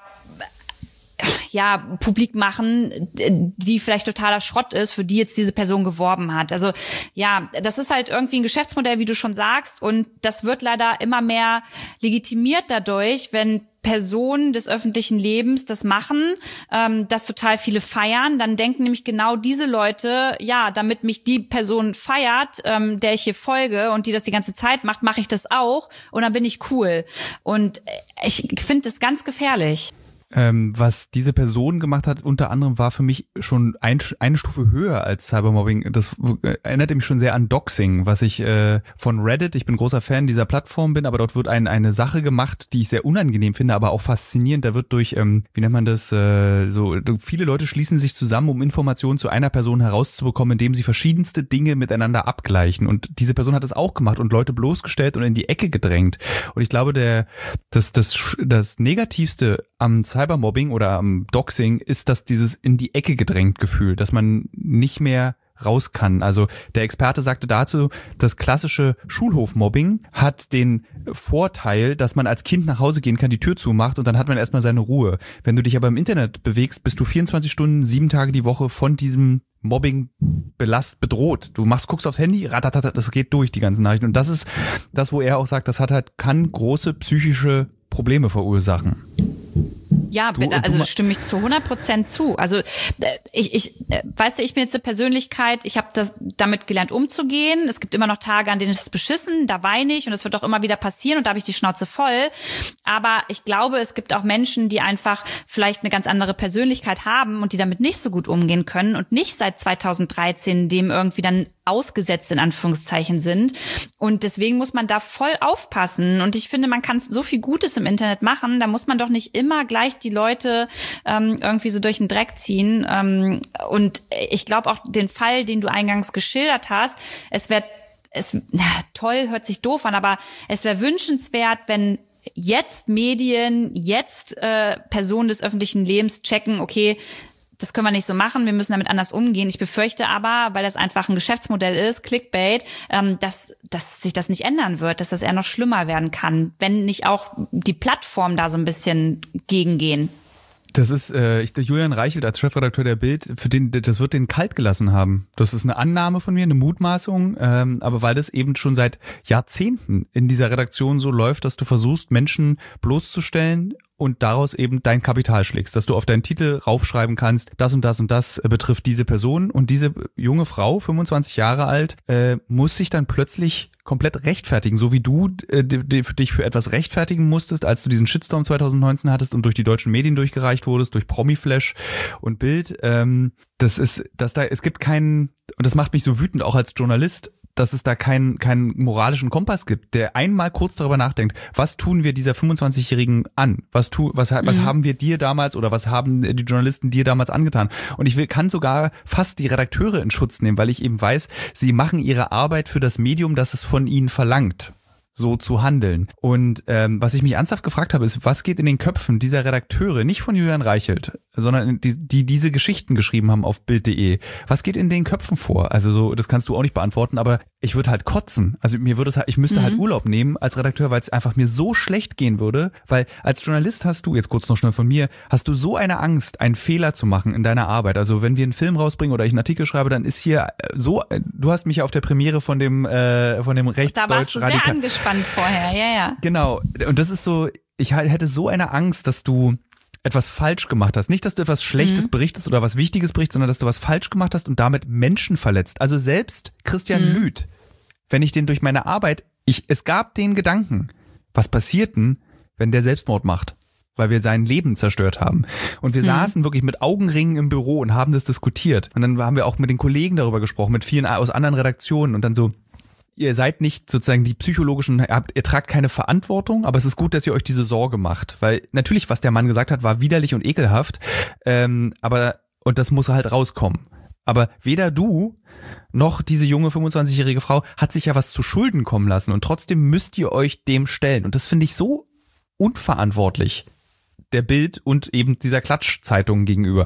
publik machen, die vielleicht totaler Schrott ist, für die jetzt diese Person geworben hat. Also ja, das ist halt irgendwie ein Geschäftsmodell, wie du schon sagst, und das wird leider immer mehr legitimiert dadurch, wenn Personen des öffentlichen Lebens das machen, das total viele feiern, dann denken nämlich genau diese Leute, ja, damit mich die Person feiert, der ich hier folge und die das die ganze Zeit macht, mache ich das auch und dann bin ich cool. Und ich finde das ganz gefährlich. Was diese Person gemacht hat, unter anderem war für mich schon eine Stufe höher als Cybermobbing. Das erinnerte mich schon sehr an Doxing, was ich von Reddit, ich bin großer Fan dieser Plattform bin, aber dort wird eine Sache gemacht, die ich sehr unangenehm finde, aber auch faszinierend. Da wird durch, wie nennt man das, viele Leute schließen sich zusammen, um Informationen zu einer Person herauszubekommen, indem sie verschiedenste Dinge miteinander abgleichen. Und diese Person hat das auch gemacht und Leute bloßgestellt und in die Ecke gedrängt. Und ich glaube, das Negativste am Cybermobbing oder am Doxing ist, dass dieses in die Ecke gedrängt Gefühl, dass man nicht mehr raus kann. Also der Experte sagte dazu, das klassische Schulhofmobbing hat den Vorteil, dass man als Kind nach Hause gehen kann, die Tür zumacht und dann hat man erstmal seine Ruhe. Wenn du dich aber im Internet bewegst, bist du 24 Stunden, 7 Tage die Woche von diesem Mobbing-Belast bedroht. Du guckst aufs Handy, ratatata, das geht durch, die ganzen Nachrichten. Und das ist das, wo er auch sagt, kann große psychische Probleme verursachen. Ja, also stimme ich zu 100% zu. Also weißt du, ich bin jetzt eine Persönlichkeit, ich habe damit gelernt umzugehen. Es gibt immer noch Tage, an denen ist es beschissen, da weine ich und das wird auch immer wieder passieren und da habe ich die Schnauze voll. Aber ich glaube, es gibt auch Menschen, die einfach vielleicht eine ganz andere Persönlichkeit haben und die damit nicht so gut umgehen können und nicht seit 2013 dem irgendwie dann ausgesetzt in Anführungszeichen sind. Und deswegen muss man da voll aufpassen. Und ich finde, man kann so viel Gutes im Internet machen, da muss man doch nicht immer gleich die Leute irgendwie so durch den Dreck ziehen. Und ich glaube auch den Fall, den du eingangs geschildert hast, toll, hört sich doof an, aber es wäre wünschenswert, wenn jetzt Medien, Personen des öffentlichen Lebens checken, okay, das können wir nicht so machen, wir müssen damit anders umgehen. Ich befürchte aber, weil das einfach ein Geschäftsmodell ist, Clickbait, dass sich das nicht ändern wird, dass das eher noch schlimmer werden kann, wenn nicht auch die Plattformen da so ein bisschen gegengehen. Das ist Julian Reichelt als Chefredakteur der Bild, das wird den kalt gelassen haben. Das ist eine Annahme von mir, eine Mutmaßung, aber weil das eben schon seit Jahrzehnten in dieser Redaktion so läuft, dass du versuchst, Menschen bloßzustellen und daraus eben dein Kapital schlägst, dass du auf deinen Titel raufschreiben kannst, das und das betrifft diese Person, und diese junge Frau, 25 Jahre alt, muss sich dann plötzlich komplett rechtfertigen, so wie du dich für etwas rechtfertigen musstest, als du diesen Shitstorm 2019 hattest und durch die deutschen Medien durchgereicht wurdest, durch Promiflash und Bild. Es gibt keinen, und das macht mich so wütend, auch als Journalist, dass es da keinen moralischen Kompass gibt, der einmal kurz darüber nachdenkt, was tun wir dieser 25-Jährigen an? Was haben wir dir damals oder was haben die Journalisten dir damals angetan? Und kann sogar fast die Redakteure in Schutz nehmen, weil ich eben weiß, sie machen ihre Arbeit für das Medium, das es von ihnen verlangt, so zu handeln. Und was ich mich ernsthaft gefragt habe, ist, was geht in den Köpfen dieser Redakteure, nicht von Julian Reichelt, sondern die diese Geschichten geschrieben haben auf Bild.de. Was geht in den Köpfen vor? Also so, das kannst du auch nicht beantworten, aber ich würde halt kotzen. Also ich müsste halt Urlaub nehmen als Redakteur, weil es einfach mir so schlecht gehen würde, weil als Journalist hast du, jetzt kurz noch schnell von mir, hast du so eine Angst, einen Fehler zu machen in deiner Arbeit. Also wenn wir einen Film rausbringen oder ich einen Artikel schreibe, dann ist hier so, du hast mich ja auf der Premiere von dem Rechtsdeutsch da warst du sehr angespannt vorher, ja. Genau, und das ist so, ich hätte so eine Angst, dass du etwas falsch gemacht hast. Nicht, dass du etwas Schlechtes berichtest oder was Wichtiges berichtest, sondern dass du was falsch gemacht hast und damit Menschen verletzt. Also selbst Christian Lüth, wenn ich den durch meine Arbeit, es gab den Gedanken, was passiert denn, wenn der Selbstmord macht? Weil wir sein Leben zerstört haben. Und wir saßen wirklich mit Augenringen im Büro und haben das diskutiert. Und dann haben wir auch mit den Kollegen darüber gesprochen, mit vielen aus anderen Redaktionen und dann so, ihr seid nicht sozusagen die psychologischen, ihr tragt keine Verantwortung, aber es ist gut, dass ihr euch diese Sorge macht, weil natürlich, was der Mann gesagt hat, war widerlich und ekelhaft, und das muss halt rauskommen. Aber weder du noch diese junge 25-jährige Frau hat sich ja was zu Schulden kommen lassen und trotzdem müsst ihr euch dem stellen. Und das finde ich so unverantwortlich, der Bild und eben dieser Klatschzeitung gegenüber.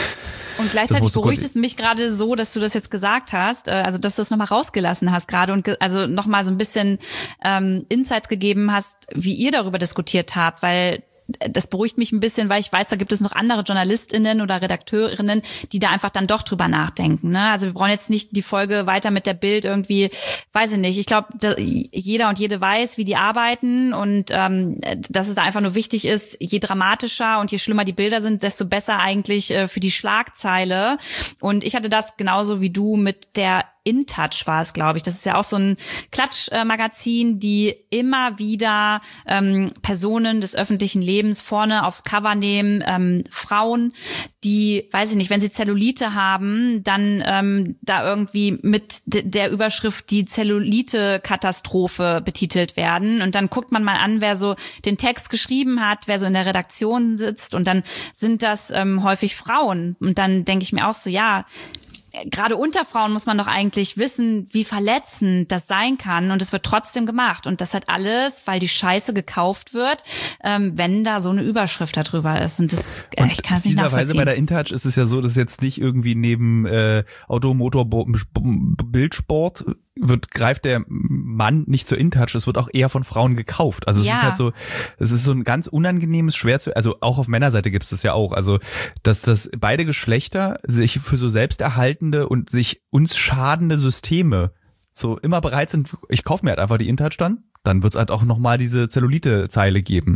Und gleichzeitig beruhigt es mich gerade so, dass du das jetzt gesagt hast, also dass du es nochmal rausgelassen hast gerade und also nochmal so ein bisschen Insights gegeben hast, wie ihr darüber diskutiert habt, weil das beruhigt mich ein bisschen, weil ich weiß, da gibt es noch andere JournalistInnen oder Redakteurinnen, die da einfach dann doch drüber nachdenken. Ne? Also wir brauchen jetzt nicht die Folge weiter mit der Bild irgendwie, weiß ich nicht. Ich glaube, jeder und jede weiß, wie die arbeiten und dass es da einfach nur wichtig ist, je dramatischer und je schlimmer die Bilder sind, desto besser eigentlich für die Schlagzeile. Und ich hatte das genauso wie du mit der InTouch war es, glaube ich. Das ist ja auch so ein Klatschmagazin, die immer wieder Personen des öffentlichen Lebens vorne aufs Cover nehmen, Frauen, die, weiß ich nicht, wenn sie Zellulite haben, dann da irgendwie mit der Überschrift die Zellulite-Katastrophe betitelt werden. Und dann guckt man mal an, wer so den Text geschrieben hat, wer so in der Redaktion sitzt. Und dann sind das häufig Frauen. Und dann denke ich mir auch so, ja, gerade unter Frauen muss man doch eigentlich wissen, wie verletzend das sein kann, und es wird trotzdem gemacht, und das hat alles, weil die Scheiße gekauft wird, wenn da so eine Überschrift da drüber ist, und das ich kann es nicht nachvollziehen. Bei der InTouch ist es ja so, dass jetzt nicht irgendwie neben Auto, Motor, Bildsport greift der Mann nicht zur InTouch, es wird auch eher von Frauen gekauft. Also es ist halt so, es ist so ein ganz unangenehmes, also auch auf Männerseite gibt es das ja auch, also dass beide Geschlechter sich für so selbsterhaltende und sich uns schadende Systeme so immer bereit sind, ich kaufe mir halt einfach die InTouch dann wird es halt auch nochmal diese Zellulite-Zeile geben.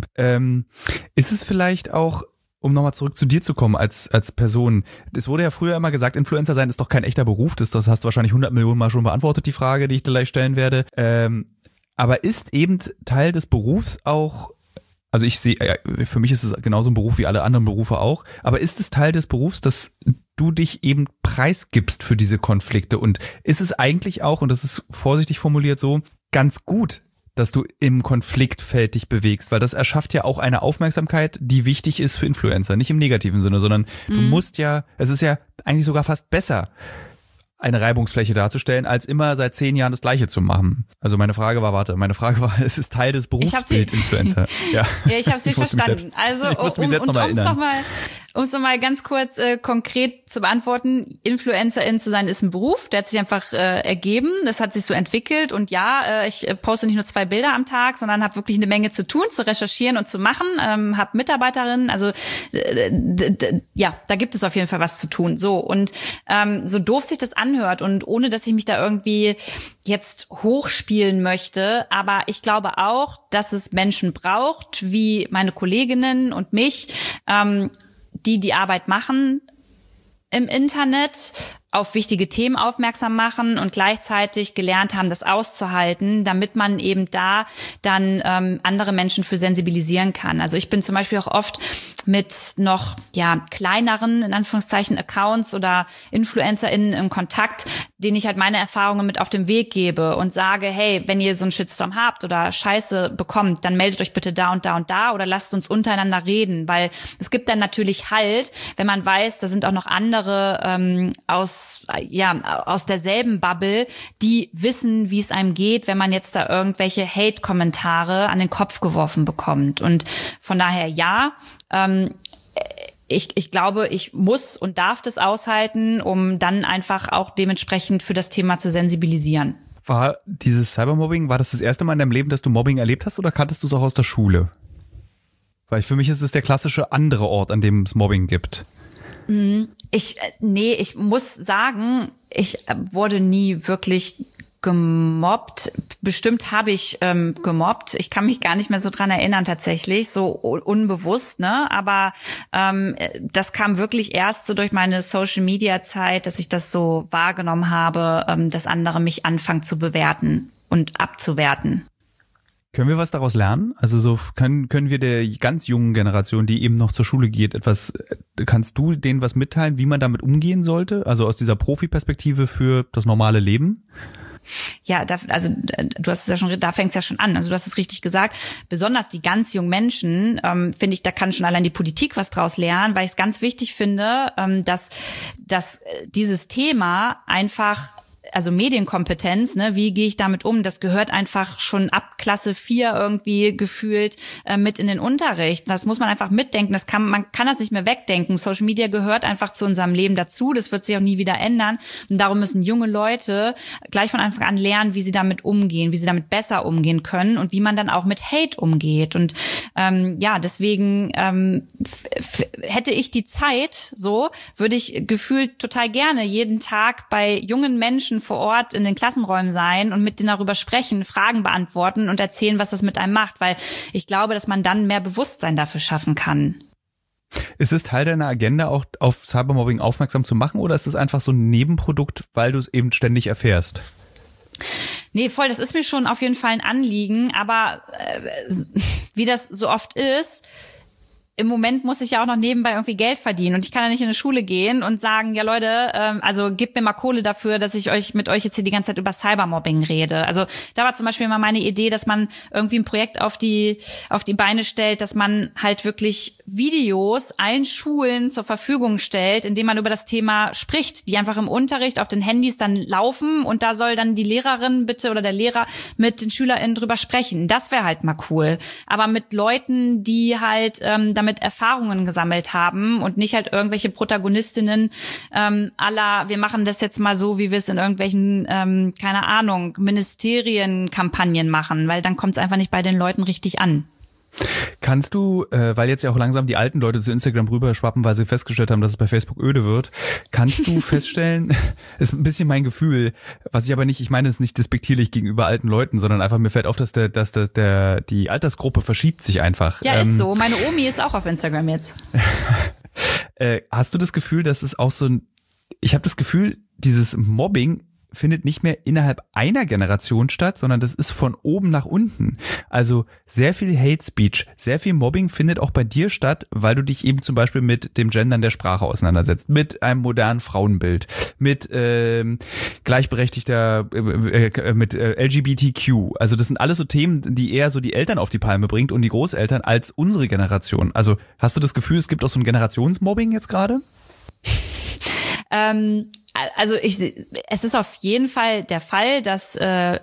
Ist es vielleicht auch, um nochmal zurück zu dir zu kommen als Person. Es wurde ja früher immer gesagt, Influencer sein ist doch kein echter Beruf. Das hast du wahrscheinlich 100 Millionen Mal schon beantwortet, die Frage, die ich dir gleich stellen werde. Aber ist eben Teil des Berufs auch, also ich sehe, für mich ist es genauso ein Beruf wie alle anderen Berufe auch, aber ist es Teil des Berufs, dass du dich eben preisgibst für diese Konflikte? Und ist es eigentlich auch, und das ist vorsichtig formuliert so, ganz gut, dass du im Konfliktfeld dich bewegst, weil das erschafft ja auch eine Aufmerksamkeit, die wichtig ist für Influencer, nicht im negativen Sinne, sondern du musst ja, es ist ja eigentlich sogar fast besser, eine Reibungsfläche darzustellen, als immer seit 10 Jahren das Gleiche zu machen. Also meine Frage war, es ist Teil des Berufsbild Influencer. Ja, ich habe sie verstanden. Also Um es nochmal ganz kurz konkret zu beantworten, Influencerin zu sein ist ein Beruf, der hat sich einfach ergeben, das hat sich so entwickelt und ja, ich poste nicht nur 2 Bilder am Tag, sondern habe wirklich eine Menge zu tun, zu recherchieren und zu machen, habe Mitarbeiterinnen, also ja, da gibt es auf jeden Fall was zu tun. So und so doof sich das anhört und ohne, dass ich mich da irgendwie jetzt hochspielen möchte, aber ich glaube auch, dass es Menschen braucht, wie meine Kolleginnen und mich, die Arbeit machen im Internet, auf wichtige Themen aufmerksam machen und gleichzeitig gelernt haben, das auszuhalten, damit man eben da dann andere Menschen für sensibilisieren kann. Also ich bin zum Beispiel auch oft mit noch kleineren, in Anführungszeichen, Accounts oder InfluencerInnen im Kontakt, denen ich halt meine Erfahrungen mit auf den Weg gebe und sage, hey, wenn ihr so einen Shitstorm habt oder Scheiße bekommt, dann meldet euch bitte da und da und da oder lasst uns untereinander reden, weil es gibt dann natürlich Halt, wenn man weiß, da sind auch noch andere aus derselben Bubble, die wissen, wie es einem geht, wenn man jetzt da irgendwelche Hate-Kommentare an den Kopf geworfen bekommt. Und von daher ich glaube, ich muss und darf das aushalten, um dann einfach auch dementsprechend für das Thema zu sensibilisieren. War dieses Cybermobbing, war das erste Mal in deinem Leben, dass du Mobbing erlebt hast oder kanntest du es auch aus der Schule? Weil für mich ist es der klassische andere Ort, an dem es Mobbing gibt. Ich muss sagen, ich wurde nie wirklich gemobbt. Bestimmt habe ich gemobbt. Ich kann mich gar nicht mehr so dran erinnern tatsächlich, so unbewusst, ne? Aber das kam wirklich erst so durch meine Social-Media-Zeit, dass ich das so wahrgenommen habe, dass andere mich anfangen zu bewerten und abzuwerten. Können wir was daraus lernen? Also so können wir der ganz jungen Generation, die eben noch zur Schule geht, kannst du denen was mitteilen, wie man damit umgehen sollte? Also aus dieser Profi-Perspektive für das normale Leben? Ja, du hast es ja schon, da fängt es ja schon an. Also du hast es richtig gesagt. Besonders die ganz jungen Menschen, finde ich, da kann schon allein die Politik was draus lernen, weil ich es ganz wichtig finde, dass dieses Thema einfach, also Medienkompetenz, ne, wie gehe ich damit um? Das gehört einfach schon ab Klasse 4 irgendwie gefühlt mit in den Unterricht. Das muss man einfach mitdenken. Man kann das nicht mehr wegdenken. Social Media gehört einfach zu unserem Leben dazu. Das wird sich auch nie wieder ändern. Und darum müssen junge Leute gleich von Anfang an lernen, wie sie damit umgehen, wie sie damit besser umgehen können und wie man dann auch mit Hate umgeht. Und deswegen hätte ich die Zeit, so würde ich gefühlt total gerne jeden Tag bei jungen Menschen vor Ort in den Klassenräumen sein und mit denen darüber sprechen, Fragen beantworten und erzählen, was das mit einem macht, weil ich glaube, dass man dann mehr Bewusstsein dafür schaffen kann. Ist es Teil deiner Agenda, auch auf Cybermobbing aufmerksam zu machen, oder ist es einfach so ein Nebenprodukt, weil du es eben ständig erfährst? Nee, voll, das ist mir schon auf jeden Fall ein Anliegen, aber wie das so oft ist, im Moment muss ich ja auch noch nebenbei irgendwie Geld verdienen und ich kann ja nicht in eine Schule gehen und sagen, ja Leute, also gebt mir mal Kohle dafür, dass ich mit euch jetzt hier die ganze Zeit über Cybermobbing rede. Also da war zum Beispiel mal meine Idee, dass man irgendwie ein Projekt auf die Beine stellt, dass man halt wirklich Videos allen Schulen zur Verfügung stellt, indem man über das Thema spricht, die einfach im Unterricht auf den Handys dann laufen und da soll dann die Lehrerin bitte oder der Lehrer mit den SchülerInnen drüber sprechen. Das wäre halt mal cool. Aber mit Leuten, die halt damit Erfahrungen gesammelt haben und nicht halt irgendwelche Protagonistinnen à la, wir machen das jetzt mal so, wie wir es in irgendwelchen, keine Ahnung, Ministerienkampagnen machen, weil dann kommt es einfach nicht bei den Leuten richtig an. Kannst du, weil jetzt ja auch langsam die alten Leute zu Instagram rüberschwappen, weil sie festgestellt haben, dass es bei Facebook öde wird, kannst du feststellen, ist ein bisschen mein Gefühl, was ich aber nicht, ich meine es nicht despektierlich gegenüber alten Leuten, sondern einfach mir fällt auf, dass die Altersgruppe verschiebt sich einfach. Ja, ist so. Meine Omi ist auch auf Instagram jetzt. Hast du das Gefühl, dass es auch so ich habe das Gefühl, dieses Mobbing findet nicht mehr innerhalb einer Generation statt, sondern das ist von oben nach unten. Also sehr viel Hate Speech, sehr viel Mobbing findet auch bei dir statt, weil du dich eben zum Beispiel mit dem Gendern der Sprache auseinandersetzt, mit einem modernen Frauenbild, mit gleichberechtigter, mit LGBTQ. Also das sind alles so Themen, die eher so die Eltern auf die Palme bringt und die Großeltern als unsere Generation. Also hast du das Gefühl, es gibt auch so ein Generationsmobbing jetzt gerade? Also es ist auf jeden Fall der Fall, dass in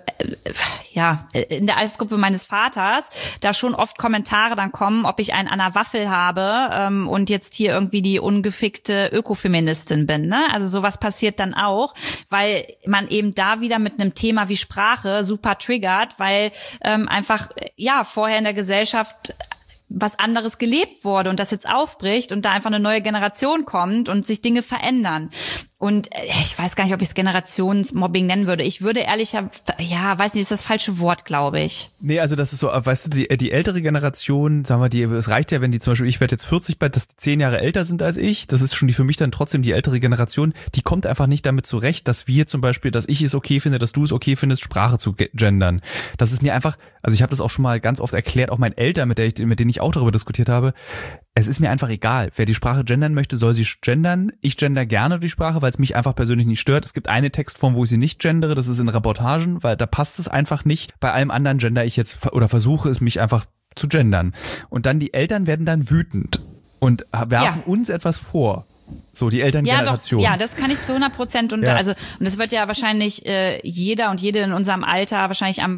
der Altersgruppe meines Vaters da schon oft Kommentare dann kommen, ob ich einen an der Waffel habe und jetzt hier irgendwie die ungefickte Ökofeministin bin. Ne? Also sowas passiert dann auch, weil man eben da wieder mit einem Thema wie Sprache super triggert, weil einfach vorher in der Gesellschaft was anderes gelebt wurde und das jetzt aufbricht und da einfach eine neue Generation kommt und sich Dinge verändern. Und ich weiß gar nicht, ob ich es Generationsmobbing nennen würde. Ich würde weiß nicht, ist das falsche Wort, glaube ich. Nee, also das ist so, weißt du, die ältere Generation, sagen wir, es reicht ja, wenn die zum Beispiel, ich werde jetzt 40, dass die 10 Jahre älter sind als ich, das ist schon für mich dann trotzdem die ältere Generation, die kommt einfach nicht damit zurecht, dass wir zum Beispiel, dass ich es okay finde, dass du es okay findest, Sprache zu gendern. Das ist mir einfach, also ich habe das auch schon mal ganz oft erklärt, auch meinen Eltern, mit denen ich auch darüber diskutiert habe, es ist mir einfach egal. Wer die Sprache gendern möchte, soll sie gendern. Ich gender gerne die Sprache, weil es mich einfach persönlich nicht stört. Es gibt eine Textform, wo ich sie nicht gendere, das ist in Reportagen, weil da passt es einfach nicht. Bei allem anderen gender ich jetzt oder versuche es mich einfach zu gendern. Und dann die Eltern werden dann wütend und werfen uns etwas vor. So, die Elterngeneration. Ja, das kann ich zu 100% und das wird ja wahrscheinlich jeder und jede in unserem Alter wahrscheinlich am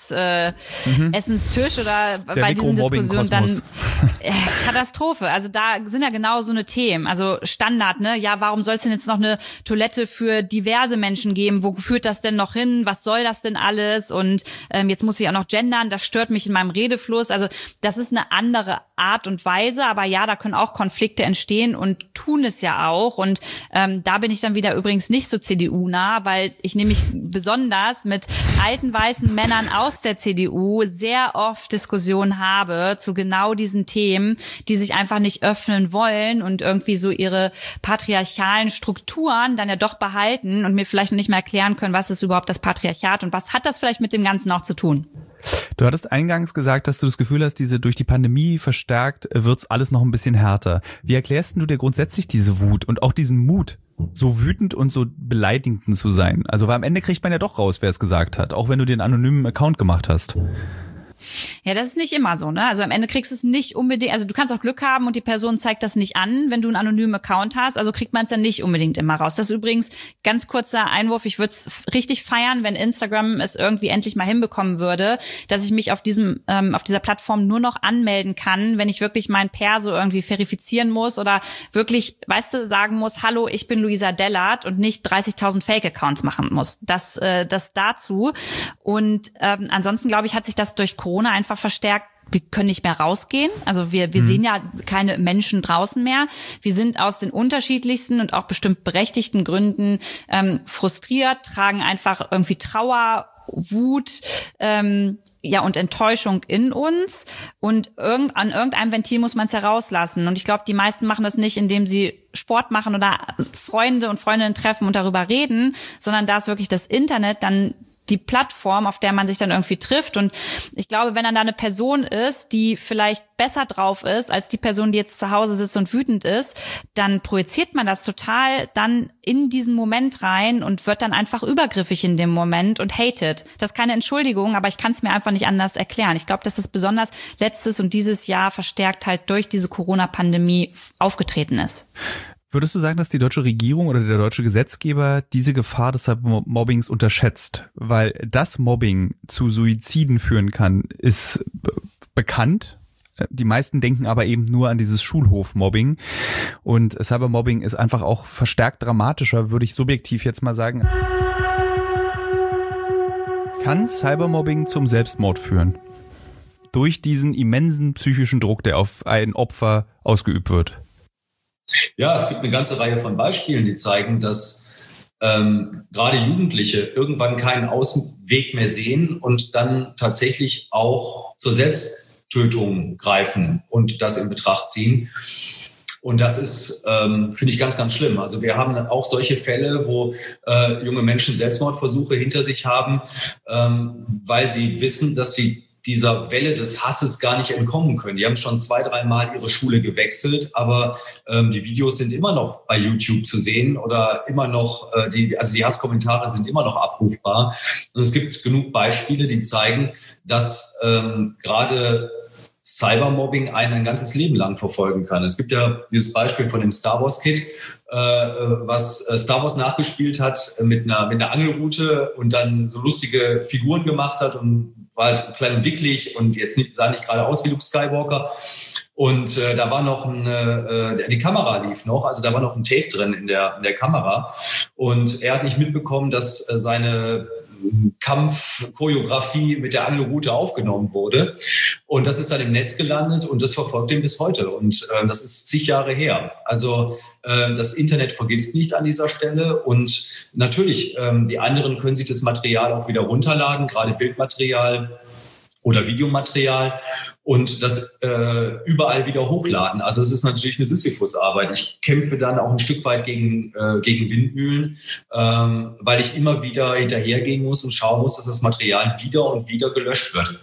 Weihnachtsessenstisch oder bei diesen Diskussionen dann Katastrophe. Also da sind ja genau so eine Themen. Also Standard, ne? Ja, warum soll es denn jetzt noch eine Toilette für diverse Menschen geben? Wo führt das denn noch hin? Was soll das denn alles? Und jetzt muss ich auch noch gendern. Das stört mich in meinem Redefluss. Also das ist eine andere Art und Weise. Aber ja, da können auch Konflikte entstehen und tun es ja auch. Und da bin ich dann wieder übrigens nicht so CDU-nah, weil ich nämlich besonders mit alten weißen Männern aus der CDU sehr oft Diskussionen habe zu genau diesen Themen, die sich einfach nicht öffnen wollen und irgendwie so ihre patriarchalen Strukturen dann ja doch behalten und mir vielleicht noch nicht mehr erklären können, was ist überhaupt das Patriarchat und was hat das vielleicht mit dem Ganzen auch zu tun. Du hattest eingangs gesagt, dass du das Gefühl hast, durch die Pandemie verstärkt wird's alles noch ein bisschen härter. Wie erklärst du dir grundsätzlich diese Wut und auch diesen Mut, so wütend und so beleidigend zu sein? Also, weil am Ende kriegt man ja doch raus, wer es gesagt hat, auch wenn du dir einen anonymen Account gemacht hast. Ja, das ist nicht immer so, ne? Also am Ende kriegst du es nicht unbedingt, also du kannst auch Glück haben und die Person zeigt das nicht an, wenn du einen anonymen Account hast, also kriegt man es dann nicht unbedingt immer raus. Das ist übrigens ganz kurzer Einwurf, ich würde es richtig feiern, wenn Instagram es irgendwie endlich mal hinbekommen würde, dass ich mich auf dieser Plattform nur noch anmelden kann, wenn ich wirklich mein Perso irgendwie verifizieren muss oder wirklich, weißt du, sagen muss, hallo, ich bin Luisa Dellert und nicht 30.000 Fake-Accounts machen muss. Das dazu. Und ansonsten, glaube ich, hat sich das durch Corona einfach verstärkt. Wir können nicht mehr rausgehen. Also wir sehen ja keine Menschen draußen mehr. Wir sind aus den unterschiedlichsten und auch bestimmt berechtigten Gründen frustriert, tragen einfach irgendwie Trauer, Wut, und Enttäuschung in uns. Und an irgendeinem Ventil muss man es herauslassen. Und ich glaube, die meisten machen das nicht, indem sie Sport machen oder Freunde und Freundinnen treffen und darüber reden, sondern da ist wirklich das Internet dann die Plattform, auf der man sich dann irgendwie trifft. Und ich glaube, wenn dann da eine Person ist, die vielleicht besser drauf ist als die Person, die jetzt zu Hause sitzt und wütend ist, dann projiziert man das total dann in diesen Moment rein und wird dann einfach übergriffig in dem Moment und hatet. Das ist keine Entschuldigung, aber ich kann es mir einfach nicht anders erklären. Ich glaube, dass das besonders letztes und dieses Jahr verstärkt halt durch diese Corona-Pandemie aufgetreten ist. Würdest du sagen, dass die deutsche Regierung oder der deutsche Gesetzgeber diese Gefahr des Mobbings unterschätzt? Weil das Mobbing zu Suiziden führen kann, ist bekannt. Die meisten denken aber eben nur an dieses Schulhof-Mobbing. Und Cybermobbing ist einfach auch verstärkt dramatischer, würde ich subjektiv jetzt mal sagen. Kann Cybermobbing zum Selbstmord führen? Durch diesen immensen psychischen Druck, der auf ein Opfer ausgeübt wird? Ja, es gibt eine ganze Reihe von Beispielen, die zeigen, dass gerade Jugendliche irgendwann keinen Außenweg mehr sehen und dann tatsächlich auch zur Selbsttötung greifen und das in Betracht ziehen. Und das ist, finde ich, ganz, ganz schlimm. Also wir haben auch solche Fälle, wo junge Menschen Selbstmordversuche hinter sich haben, weil sie wissen, dass sie dieser Welle des Hasses gar nicht entkommen können. Die haben schon 2-3 Mal ihre Schule gewechselt, aber die Videos sind immer noch bei YouTube zu sehen oder immer noch, die Hasskommentare sind immer noch abrufbar. Und es gibt genug Beispiele, die zeigen, dass gerade Cybermobbing einen ein ganzes Leben lang verfolgen kann. Es gibt ja dieses Beispiel von dem Star Wars Kid, was Star Wars nachgespielt hat mit einer Angelrute und dann so lustige Figuren gemacht hat und war halt klein und dicklich und sah nicht gerade aus wie Luke Skywalker. Und da war noch die Kamera lief noch, also da war noch ein Tape drin in der Kamera. Und er hat nicht mitbekommen, dass seine Kampfchoreografie mit der Angelrute aufgenommen wurde. Und das ist dann im Netz gelandet und das verfolgt ihn bis heute. Und das ist zig Jahre her. Also das Internet vergisst nicht an dieser Stelle. Und natürlich, die anderen können sich das Material auch wieder runterladen, gerade Bildmaterial oder Videomaterial und das überall wieder hochladen. Also es ist natürlich eine Sisyphus-Arbeit. Ich kämpfe dann auch ein Stück weit gegen Windmühlen, weil ich immer wieder hinterhergehen muss und schauen muss, dass das Material wieder und wieder gelöscht wird.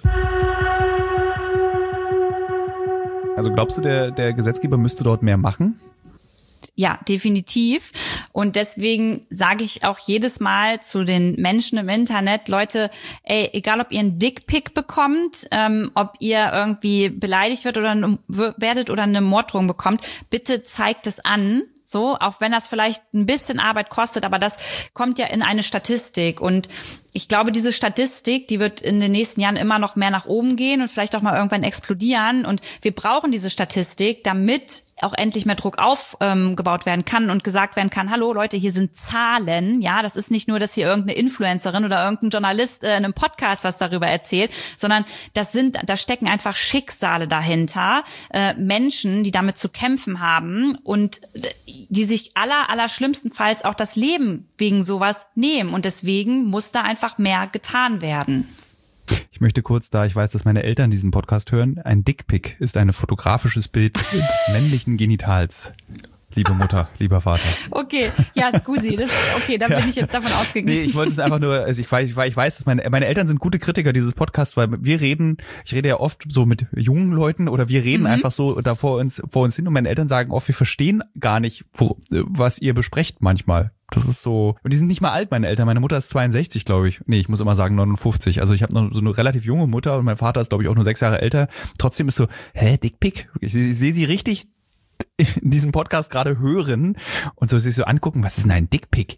Also glaubst du, der Gesetzgeber müsste dort mehr machen? Ja, definitiv. Und deswegen sage ich auch jedes Mal zu den Menschen im Internet, Leute, egal ob ihr einen Dickpic bekommt, ob ihr irgendwie beleidigt werdet oder eine Morddrohung bekommt, bitte zeigt es an. So, auch wenn das vielleicht ein bisschen Arbeit kostet, aber das kommt ja in eine Statistik. Und ich glaube, diese Statistik, die wird in den nächsten Jahren immer noch mehr nach oben gehen und vielleicht auch mal irgendwann explodieren. Und wir brauchen diese Statistik, damit auch endlich mehr Druck aufgebaut werden kann und gesagt werden kann, hallo Leute, hier sind Zahlen. Ja, das ist nicht nur, dass hier irgendeine Influencerin oder irgendein Journalist in einem Podcast was darüber erzählt, sondern da stecken einfach Schicksale dahinter, Menschen, die damit zu kämpfen haben und die sich allerschlimmstenfalls auch das Leben wegen sowas nehmen. Und deswegen muss da einfach mehr getan werden. Ich möchte kurz, da ich weiß, dass meine Eltern diesen Podcast hören, ein Dickpic ist ein fotografisches Bild des männlichen Genitals. Liebe Mutter, lieber Vater. Okay, ja, scusi, bin ich jetzt davon ausgegangen. Nee, ich wollte es einfach nur, also ich weiß, dass meine Eltern sind gute Kritiker dieses Podcasts, weil ich rede ja oft so mit jungen Leuten oder wir reden einfach so da vor uns hin und meine Eltern sagen oft, wir verstehen gar nicht, was ihr besprecht manchmal. Das ist so, und die sind nicht mal alt, meine Eltern. Meine Mutter ist 62, glaube ich. Nee, ich muss immer sagen 59. Also ich habe noch so eine relativ junge Mutter und mein Vater ist, glaube ich, auch nur 6 Jahre älter. Trotzdem ist so, Dickpic? Ich sehe sie richtig in diesem Podcast gerade hören und so sich so angucken, was ist denn ein Dickpic?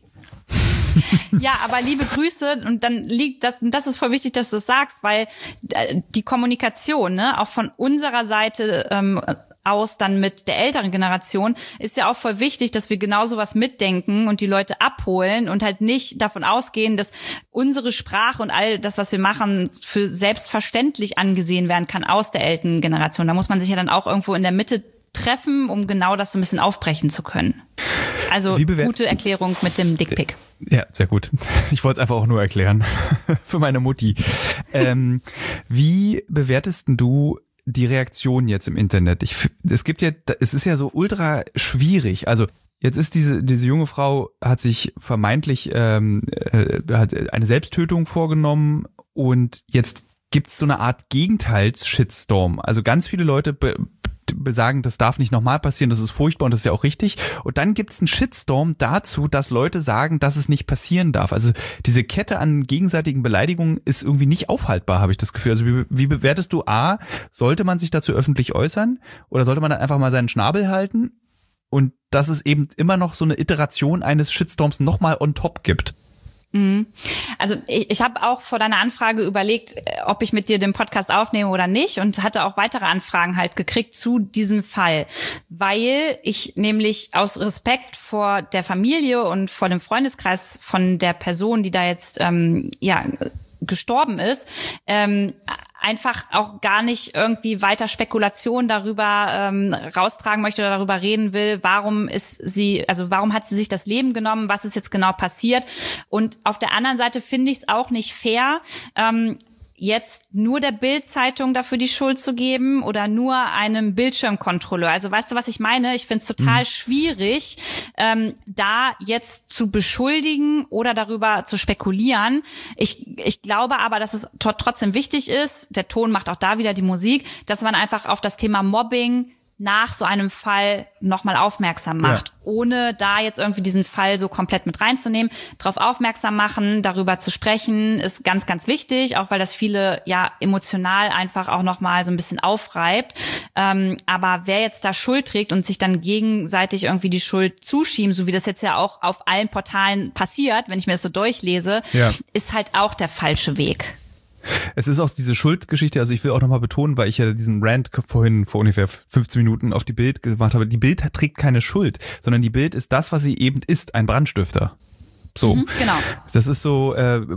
Ja, aber liebe Grüße und dann liegt das ist voll wichtig, dass du es sagst, weil die Kommunikation, ne, auch von unserer Seite aus dann mit der älteren Generation ist ja auch voll wichtig, dass wir genau sowas mitdenken und die Leute abholen und halt nicht davon ausgehen, dass unsere Sprache und all das, was wir machen, für selbstverständlich angesehen werden kann aus der älteren Generation. Da muss man sich ja dann auch irgendwo in der Mitte treffen, um genau das so ein bisschen aufbrechen zu können. Also gute Erklärung mit dem Dickpic. Ja, sehr gut. Ich wollte es einfach auch nur erklären für meine Mutti. Wie bewertest du die Reaktion jetzt im Internet? Es ist ja so ultra schwierig. Also jetzt ist diese junge Frau hat sich vermeintlich hat eine Selbsttötung vorgenommen und jetzt gibt's so eine Art Gegenteils-Shitstorm. Also ganz viele Leute besagen, das darf nicht nochmal passieren, das ist furchtbar und das ist ja auch richtig. Und dann gibt's einen Shitstorm dazu, dass Leute sagen, dass es nicht passieren darf. Also diese Kette an gegenseitigen Beleidigungen ist irgendwie nicht aufhaltbar, habe ich das Gefühl. Also wie bewertest du sollte man sich dazu öffentlich äußern oder sollte man dann einfach mal seinen Schnabel halten und dass es eben immer noch so eine Iteration eines Shitstorms nochmal on top gibt? Also ich habe auch vor deiner Anfrage überlegt, ob ich mit dir den Podcast aufnehme oder nicht und hatte auch weitere Anfragen halt gekriegt zu diesem Fall, weil ich nämlich aus Respekt vor der Familie und vor dem Freundeskreis von der Person, die da jetzt gestorben ist, einfach auch gar nicht irgendwie weiter Spekulation darüber raustragen möchte oder darüber reden will, warum hat sie sich das Leben genommen, was ist jetzt genau passiert. Und auf der anderen Seite finde ich es auch nicht fair, jetzt nur der Bild-Zeitung dafür die Schuld zu geben oder nur einem Bildschirmkontrolleur. Also weißt du, was ich meine? Ich finde es total schwierig, da jetzt zu beschuldigen oder darüber zu spekulieren. Ich glaube aber, dass es trotzdem wichtig ist, der Ton macht auch da wieder die Musik, dass man einfach auf das Thema Mobbing nach so einem Fall nochmal aufmerksam macht, ohne da jetzt irgendwie diesen Fall so komplett mit reinzunehmen. Darauf aufmerksam machen, darüber zu sprechen, ist ganz, ganz wichtig, auch weil das viele ja emotional einfach auch nochmal so ein bisschen aufreibt. Aber wer jetzt da Schuld trägt und sich dann gegenseitig irgendwie die Schuld zuschieben, so wie das jetzt ja auch auf allen Portalen passiert, wenn ich mir das so durchlese, ist halt auch der falsche Weg. Es ist auch diese Schuldgeschichte, also ich will auch nochmal betonen, weil ich ja diesen Rant vorhin vor ungefähr 15 Minuten auf die Bild gemacht habe, die Bild trägt keine Schuld, sondern die Bild ist das, was sie eben ist, ein Brandstifter. So, genau. Das ist so,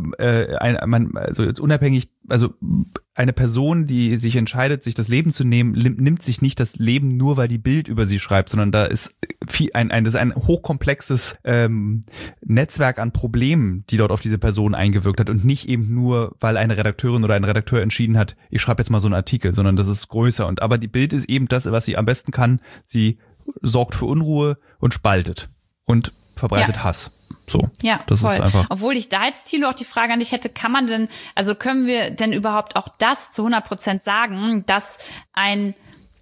also jetzt unabhängig, also eine Person, die sich entscheidet, sich das Leben zu nehmen, nimmt sich nicht das Leben nur, weil die Bild über sie schreibt, sondern da ist das ist ein hochkomplexes Netzwerk an Problemen, die dort auf diese Person eingewirkt hat und nicht eben nur, weil eine Redakteurin oder ein Redakteur entschieden hat, ich schreibe jetzt mal so einen Artikel, sondern das ist größer. Aber die Bild ist eben das, was sie am besten kann. Sie sorgt für Unruhe und spaltet und verbreitet Hass. So, ja, das voll. ist einfach. Obwohl ich da jetzt, Thilo, auch die Frage an dich hätte, können wir denn überhaupt auch das zu 100% sagen, dass eine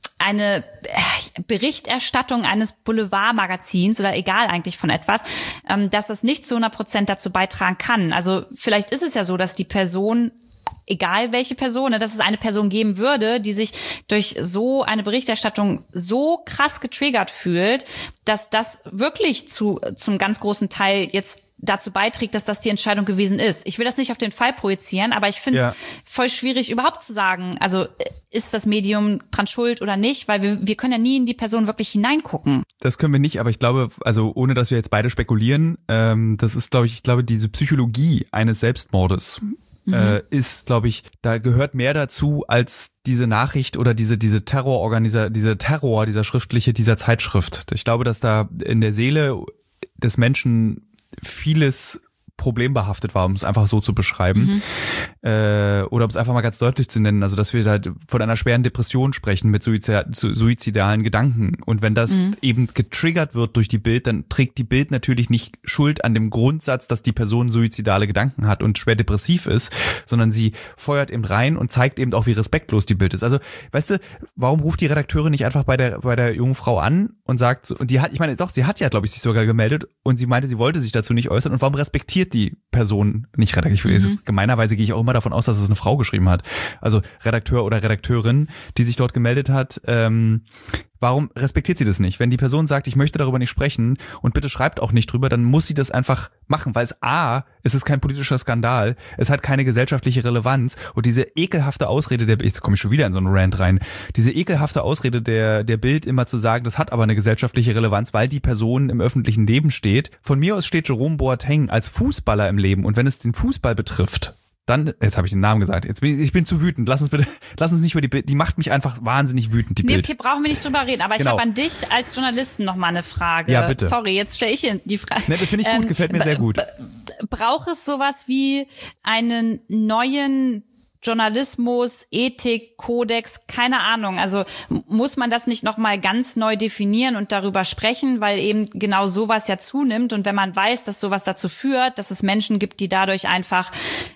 Berichterstattung eines Boulevardmagazins oder egal eigentlich von etwas, dass das nicht zu 100% dazu beitragen kann. Also vielleicht ist es ja so, dass die Person, egal welche Person, dass es eine Person geben würde, die sich durch so eine Berichterstattung so krass getriggert fühlt, dass das wirklich zum ganz großen Teil jetzt dazu beiträgt, dass das die Entscheidung gewesen ist. Ich will das nicht auf den Fall projizieren, aber ich finde es voll schwierig überhaupt zu sagen, also ist das Medium dran schuld oder nicht, weil wir können ja nie in die Person wirklich hineingucken. Das können wir nicht, aber ich glaube, also ohne dass wir jetzt beide spekulieren, das ist, ich glaube, diese Psychologie eines Selbstmordes ist, glaube ich, da gehört mehr dazu als diese Nachricht oder dieser Terror, dieser schriftliche, dieser Zeitschrift. Ich glaube, dass da in der Seele des Menschen vieles problembehaftet war, um es einfach so zu beschreiben. Oder um es einfach mal ganz deutlich zu nennen, also dass wir halt von einer schweren Depression sprechen mit suizidalen Gedanken. Und wenn das eben getriggert wird durch die Bild, dann trägt die Bild natürlich nicht Schuld an dem Grundsatz, dass die Person suizidale Gedanken hat und schwer depressiv ist, sondern sie feuert eben rein und zeigt eben auch, wie respektlos die Bild ist. Also, weißt du, warum ruft die Redakteurin nicht einfach bei der jungen Frau an und sagt, und sie hat ja, glaube ich, sich sogar gemeldet und sie meinte, sie wollte sich dazu nicht äußern, und warum respektiert die Person nicht redaktiv? Gemeinerweise gehe ich auch immer davon aus, dass es eine Frau geschrieben hat. Also Redakteur oder Redakteurin, die sich dort gemeldet hat. Warum respektiert sie das nicht? Wenn die Person sagt, ich möchte darüber nicht sprechen und bitte schreibt auch nicht drüber, dann muss sie das einfach machen, weil es ist kein politischer Skandal, es hat keine gesellschaftliche Relevanz, und diese ekelhafte Ausrede jetzt komme ich schon wieder in so einen Rant rein, diese ekelhafte Ausrede der Bild immer zu sagen, das hat aber eine gesellschaftliche Relevanz, weil die Person im öffentlichen Leben steht. Von mir aus steht Jerome Boateng als Fußballer im Leben, und wenn es den Fußball betrifft, dann, jetzt habe ich den Namen gesagt, ich bin zu wütend, lass uns nicht über die Bild, die macht mich einfach wahnsinnig wütend, die Bild. Okay, brauchen wir nicht drüber reden, aber ich habe an dich als Journalisten noch mal eine Frage. Ja, bitte. Sorry, jetzt stelle ich die Frage. Ne, das finde ich gut, gefällt mir sehr gut. Braucht es sowas wie einen neuen Journalismus, Ethik, Kodex, keine Ahnung. Also muss man das nicht nochmal ganz neu definieren und darüber sprechen, weil eben genau sowas ja zunimmt. Und wenn man weiß, dass sowas dazu führt, dass es Menschen gibt, die dadurch einfach,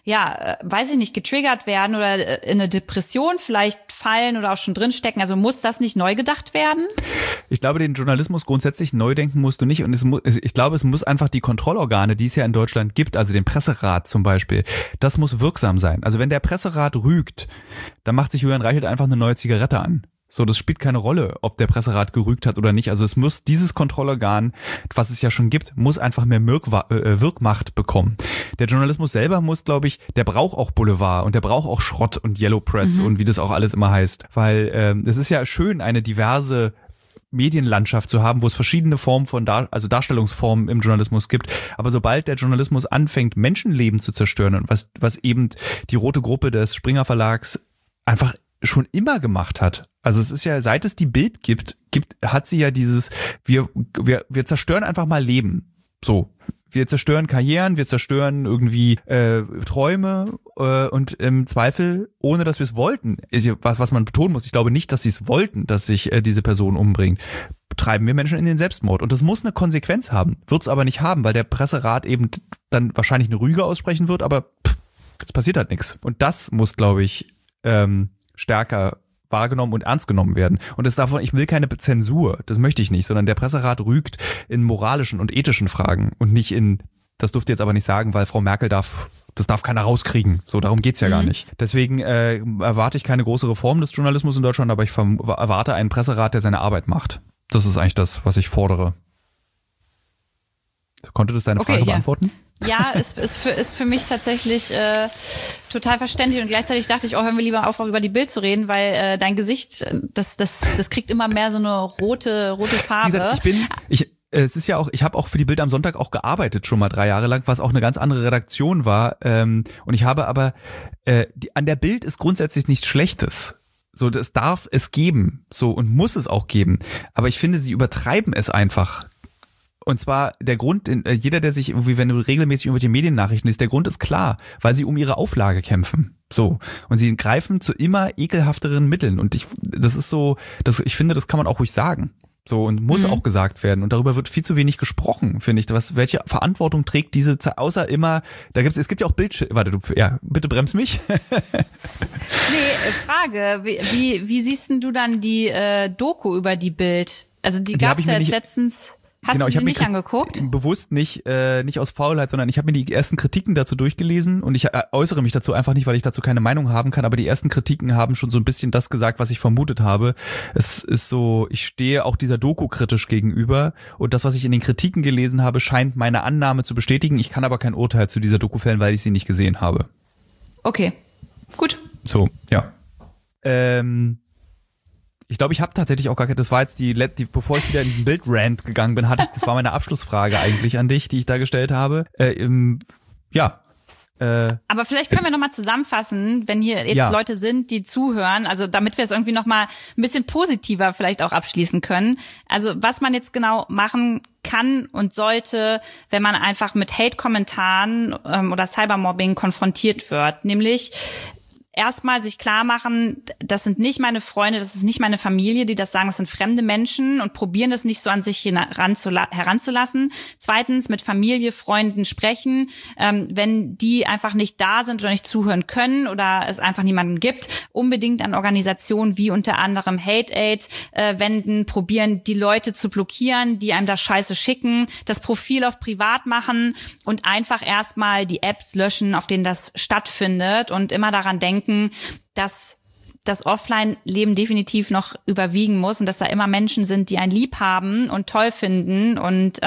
weiß ich nicht, getriggert werden oder in eine Depression vielleicht fallen oder auch schon drinstecken. Also muss das nicht neu gedacht werden? Ich glaube, den Journalismus grundsätzlich neu denken musst du nicht. Und ich glaube, es muss einfach die Kontrollorgane, die es ja in Deutschland gibt, also den Presserat zum Beispiel, das muss wirksam sein. Also wenn der Presserat rügt, dann macht sich Julian Reichelt einfach eine neue Zigarette an. So, das spielt keine Rolle, ob der Presserat gerügt hat oder nicht. Also es muss dieses Kontrollorgan, was es ja schon gibt, muss einfach mehr Wirkmacht bekommen. Der Journalismus selber muss, glaube ich, der braucht auch Boulevard und der braucht auch Schrott und Yellow Press und wie das auch alles immer heißt. Weil es ist ja schön, eine diverse Medienlandschaft zu haben, wo es verschiedene Formen von Darstellungsformen im Journalismus gibt. Aber sobald der Journalismus anfängt, Menschenleben zu zerstören, und was eben die Rote Gruppe des Springer Verlags einfach schon immer gemacht hat. Also es ist ja, seit es die Bild gibt, hat sie ja dieses, wir zerstören einfach mal Leben. So. Wir zerstören Karrieren, wir zerstören irgendwie Träume und im Zweifel, ohne dass wir es wollten, was man betonen muss, ich glaube nicht, dass sie es wollten, dass sich diese Person umbringt, treiben wir Menschen in den Selbstmord. Und das muss eine Konsequenz haben, wird es aber nicht haben, weil der Presserat eben dann wahrscheinlich eine Rüge aussprechen wird, aber es passiert halt nichts. Und das muss, glaube ich, stärker wahrgenommen und ernst genommen werden. Und ich will keine Zensur, das möchte ich nicht, sondern der Presserat rügt in moralischen und ethischen Fragen und nicht in, das dürft ihr jetzt aber nicht sagen, weil Frau Merkel das darf keiner rauskriegen. So, darum geht's ja gar nicht. Deswegen erwarte ich keine große Reform des Journalismus in Deutschland, aber ich erwarte einen Presserat, der seine Arbeit macht. Das ist eigentlich das, was ich fordere. Konnte das deine Frage beantworten? Ja, ist für mich tatsächlich total verständlich und gleichzeitig dachte ich, hören wir lieber auf, auch über die Bild zu reden, weil dein Gesicht, das kriegt immer mehr so eine rote Farbe. Wie gesagt, es ist ja auch, ich habe auch für die Bild am Sonntag auch gearbeitet, schon mal 3 Jahre lang, was auch eine ganz andere Redaktion war. Und ich habe aber, an der Bild ist grundsätzlich nichts Schlechtes. So, das darf es geben. So, und muss es auch geben. Aber ich finde, sie übertreiben es einfach. Und zwar der Grund, jeder, der sich irgendwie, wenn du regelmäßig irgendwelche Mediennachrichten liest, der Grund ist klar, weil sie um ihre Auflage kämpfen. So. Und sie greifen zu immer ekelhafteren Mitteln. Und ich finde, das kann man auch ruhig sagen. So, und muss auch gesagt werden. Und darüber wird viel zu wenig gesprochen, finde ich. Welche Verantwortung trägt diese, außer immer, es gibt ja auch bitte bremst mich. Frage, wie siehst denn du dann die Doku über die Bild? Also die gab's ja jetzt letztens. Hast du sie nicht angeguckt? Bewusst nicht aus Faulheit, sondern ich habe mir die ersten Kritiken dazu durchgelesen und ich äußere mich dazu einfach nicht, weil ich dazu keine Meinung haben kann, aber die ersten Kritiken haben schon so ein bisschen das gesagt, was ich vermutet habe. Es ist so, ich stehe auch dieser Doku kritisch gegenüber und das, was ich in den Kritiken gelesen habe, scheint meine Annahme zu bestätigen. Ich kann aber kein Urteil zu dieser Doku fällen, weil ich sie nicht gesehen habe. Okay, gut. So, ja. Ich glaube, ich habe tatsächlich auch gar keine, das war jetzt bevor ich wieder in diesen Bild-Rant gegangen bin, das war meine Abschlussfrage eigentlich an dich, die ich da gestellt habe. Aber vielleicht können wir nochmal zusammenfassen, wenn hier jetzt Leute sind, die zuhören, also damit wir es irgendwie nochmal ein bisschen positiver vielleicht auch abschließen können. Also was man jetzt genau machen kann und sollte, wenn man einfach mit Hate-Kommentaren oder Cybermobbing konfrontiert wird, nämlich erstmal sich klar machen, das sind nicht meine Freunde, das ist nicht meine Familie, die das sagen, das sind fremde Menschen und probieren das nicht so an sich heranzulassen. Zweitens, mit Familie, Freunden sprechen, wenn die einfach nicht da sind oder nicht zuhören können oder es einfach niemanden gibt, unbedingt an Organisationen wie unter anderem Hate Aid wenden, probieren die Leute zu blockieren, die einem das Scheiße schicken, das Profil auf privat machen und einfach erstmal die Apps löschen, auf denen das stattfindet und immer daran denken, dass das Offline-Leben definitiv noch überwiegen muss und dass da immer Menschen sind, die einen lieb haben und toll finden und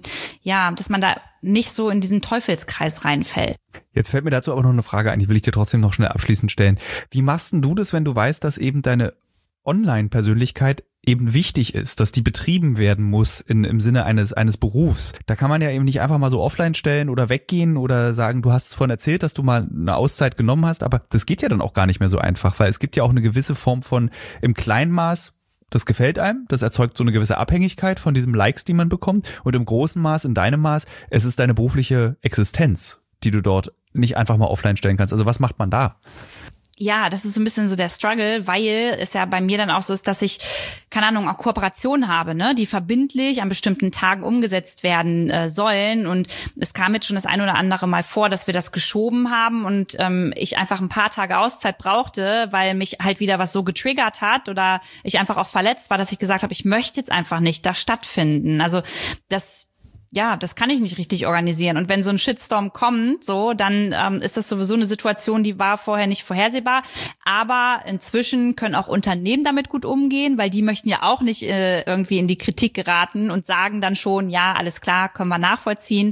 dass man da nicht so in diesen Teufelskreis reinfällt. Jetzt fällt mir dazu aber noch eine Frage ein, die will ich dir trotzdem noch schnell abschließend stellen. Wie machst denn du das, wenn du weißt, dass eben deine Online-Persönlichkeit eben wichtig ist, dass die betrieben werden muss im Sinne eines Berufs. Da kann man ja eben nicht einfach mal so offline stellen oder weggehen oder sagen, du hast es vorhin erzählt, dass du mal eine Auszeit genommen hast, aber das geht ja dann auch gar nicht mehr so einfach, weil es gibt ja auch eine gewisse Form von im Kleinmaß, das gefällt einem, das erzeugt so eine gewisse Abhängigkeit von diesem Likes, die man bekommt und im großen Maß, in deinem Maß, es ist deine berufliche Existenz, die du dort nicht einfach mal offline stellen kannst. Also was macht man da? Ja, das ist so ein bisschen so der Struggle, weil es ja bei mir dann auch so ist, dass ich, keine Ahnung, auch Kooperationen habe, ne, die verbindlich an bestimmten Tagen umgesetzt werden sollen. Und es kam jetzt schon das ein oder andere Mal vor, dass wir das geschoben haben und ich einfach ein paar Tage Auszeit brauchte, weil mich halt wieder was so getriggert hat oder ich einfach auch verletzt war, dass ich gesagt habe, ich möchte jetzt einfach nicht da stattfinden. Also das kann ich nicht richtig organisieren. Und wenn so ein Shitstorm kommt, so, dann ist das sowieso eine Situation, die war vorher nicht vorhersehbar. Aber inzwischen können auch Unternehmen damit gut umgehen, weil die möchten ja auch nicht irgendwie in die Kritik geraten und sagen dann schon, ja, alles klar, können wir nachvollziehen.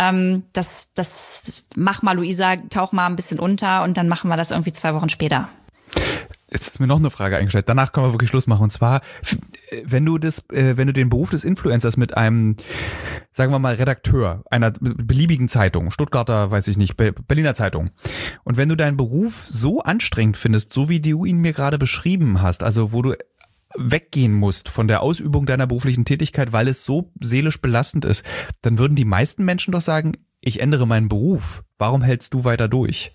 Das mach mal, Luisa, tauch mal ein bisschen unter und dann machen wir das irgendwie 2 Wochen später. Jetzt ist mir noch eine Frage eingestellt. Danach können wir wirklich Schluss machen. Und zwar, wenn du den Beruf des Influencers mit einem, sagen wir mal, Redakteur einer beliebigen Zeitung, Stuttgarter, weiß ich nicht, Berliner Zeitung. Und wenn du deinen Beruf so anstrengend findest, so wie du ihn mir gerade beschrieben hast, also wo du weggehen musst von der Ausübung deiner beruflichen Tätigkeit, weil es so seelisch belastend ist, dann würden die meisten Menschen doch sagen, ich ändere meinen Beruf. Warum hältst du weiter durch?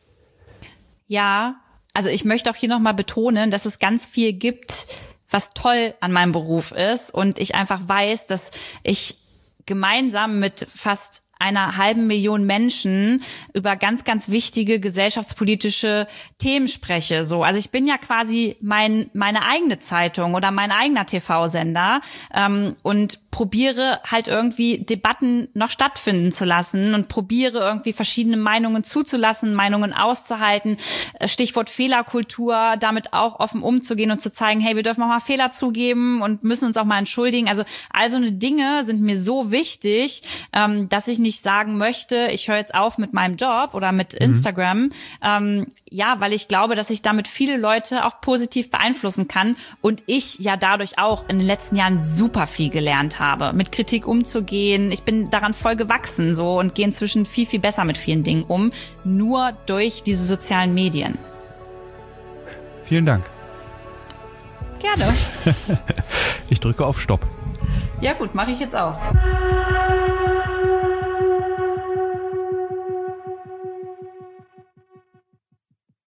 Ja, also ich möchte auch hier nochmal betonen, dass es ganz viel gibt, was toll an meinem Beruf ist und ich einfach weiß, dass ich gemeinsam mit fast einer halben Million Menschen über ganz, ganz wichtige gesellschaftspolitische Themen spreche. So, also ich bin ja quasi meine eigene Zeitung oder mein eigener TV-Sender und probiere halt irgendwie Debatten noch stattfinden zu lassen und probiere irgendwie verschiedene Meinungen zuzulassen, Meinungen auszuhalten. Stichwort Fehlerkultur, damit auch offen umzugehen und zu zeigen, hey, wir dürfen auch mal Fehler zugeben und müssen uns auch mal entschuldigen. Also all so eine Dinge sind mir so wichtig, dass ich nicht sagen möchte, ich höre jetzt auf mit meinem Job oder mit Instagram. Weil ich glaube, dass ich damit viele Leute auch positiv beeinflussen kann und ich ja dadurch auch in den letzten Jahren super viel gelernt habe, mit Kritik umzugehen. Ich bin daran voll gewachsen so und gehe inzwischen viel, viel besser mit vielen Dingen um, nur durch diese sozialen Medien. Vielen Dank. Gerne. Ich drücke auf Stopp. Ja gut, mache ich jetzt auch.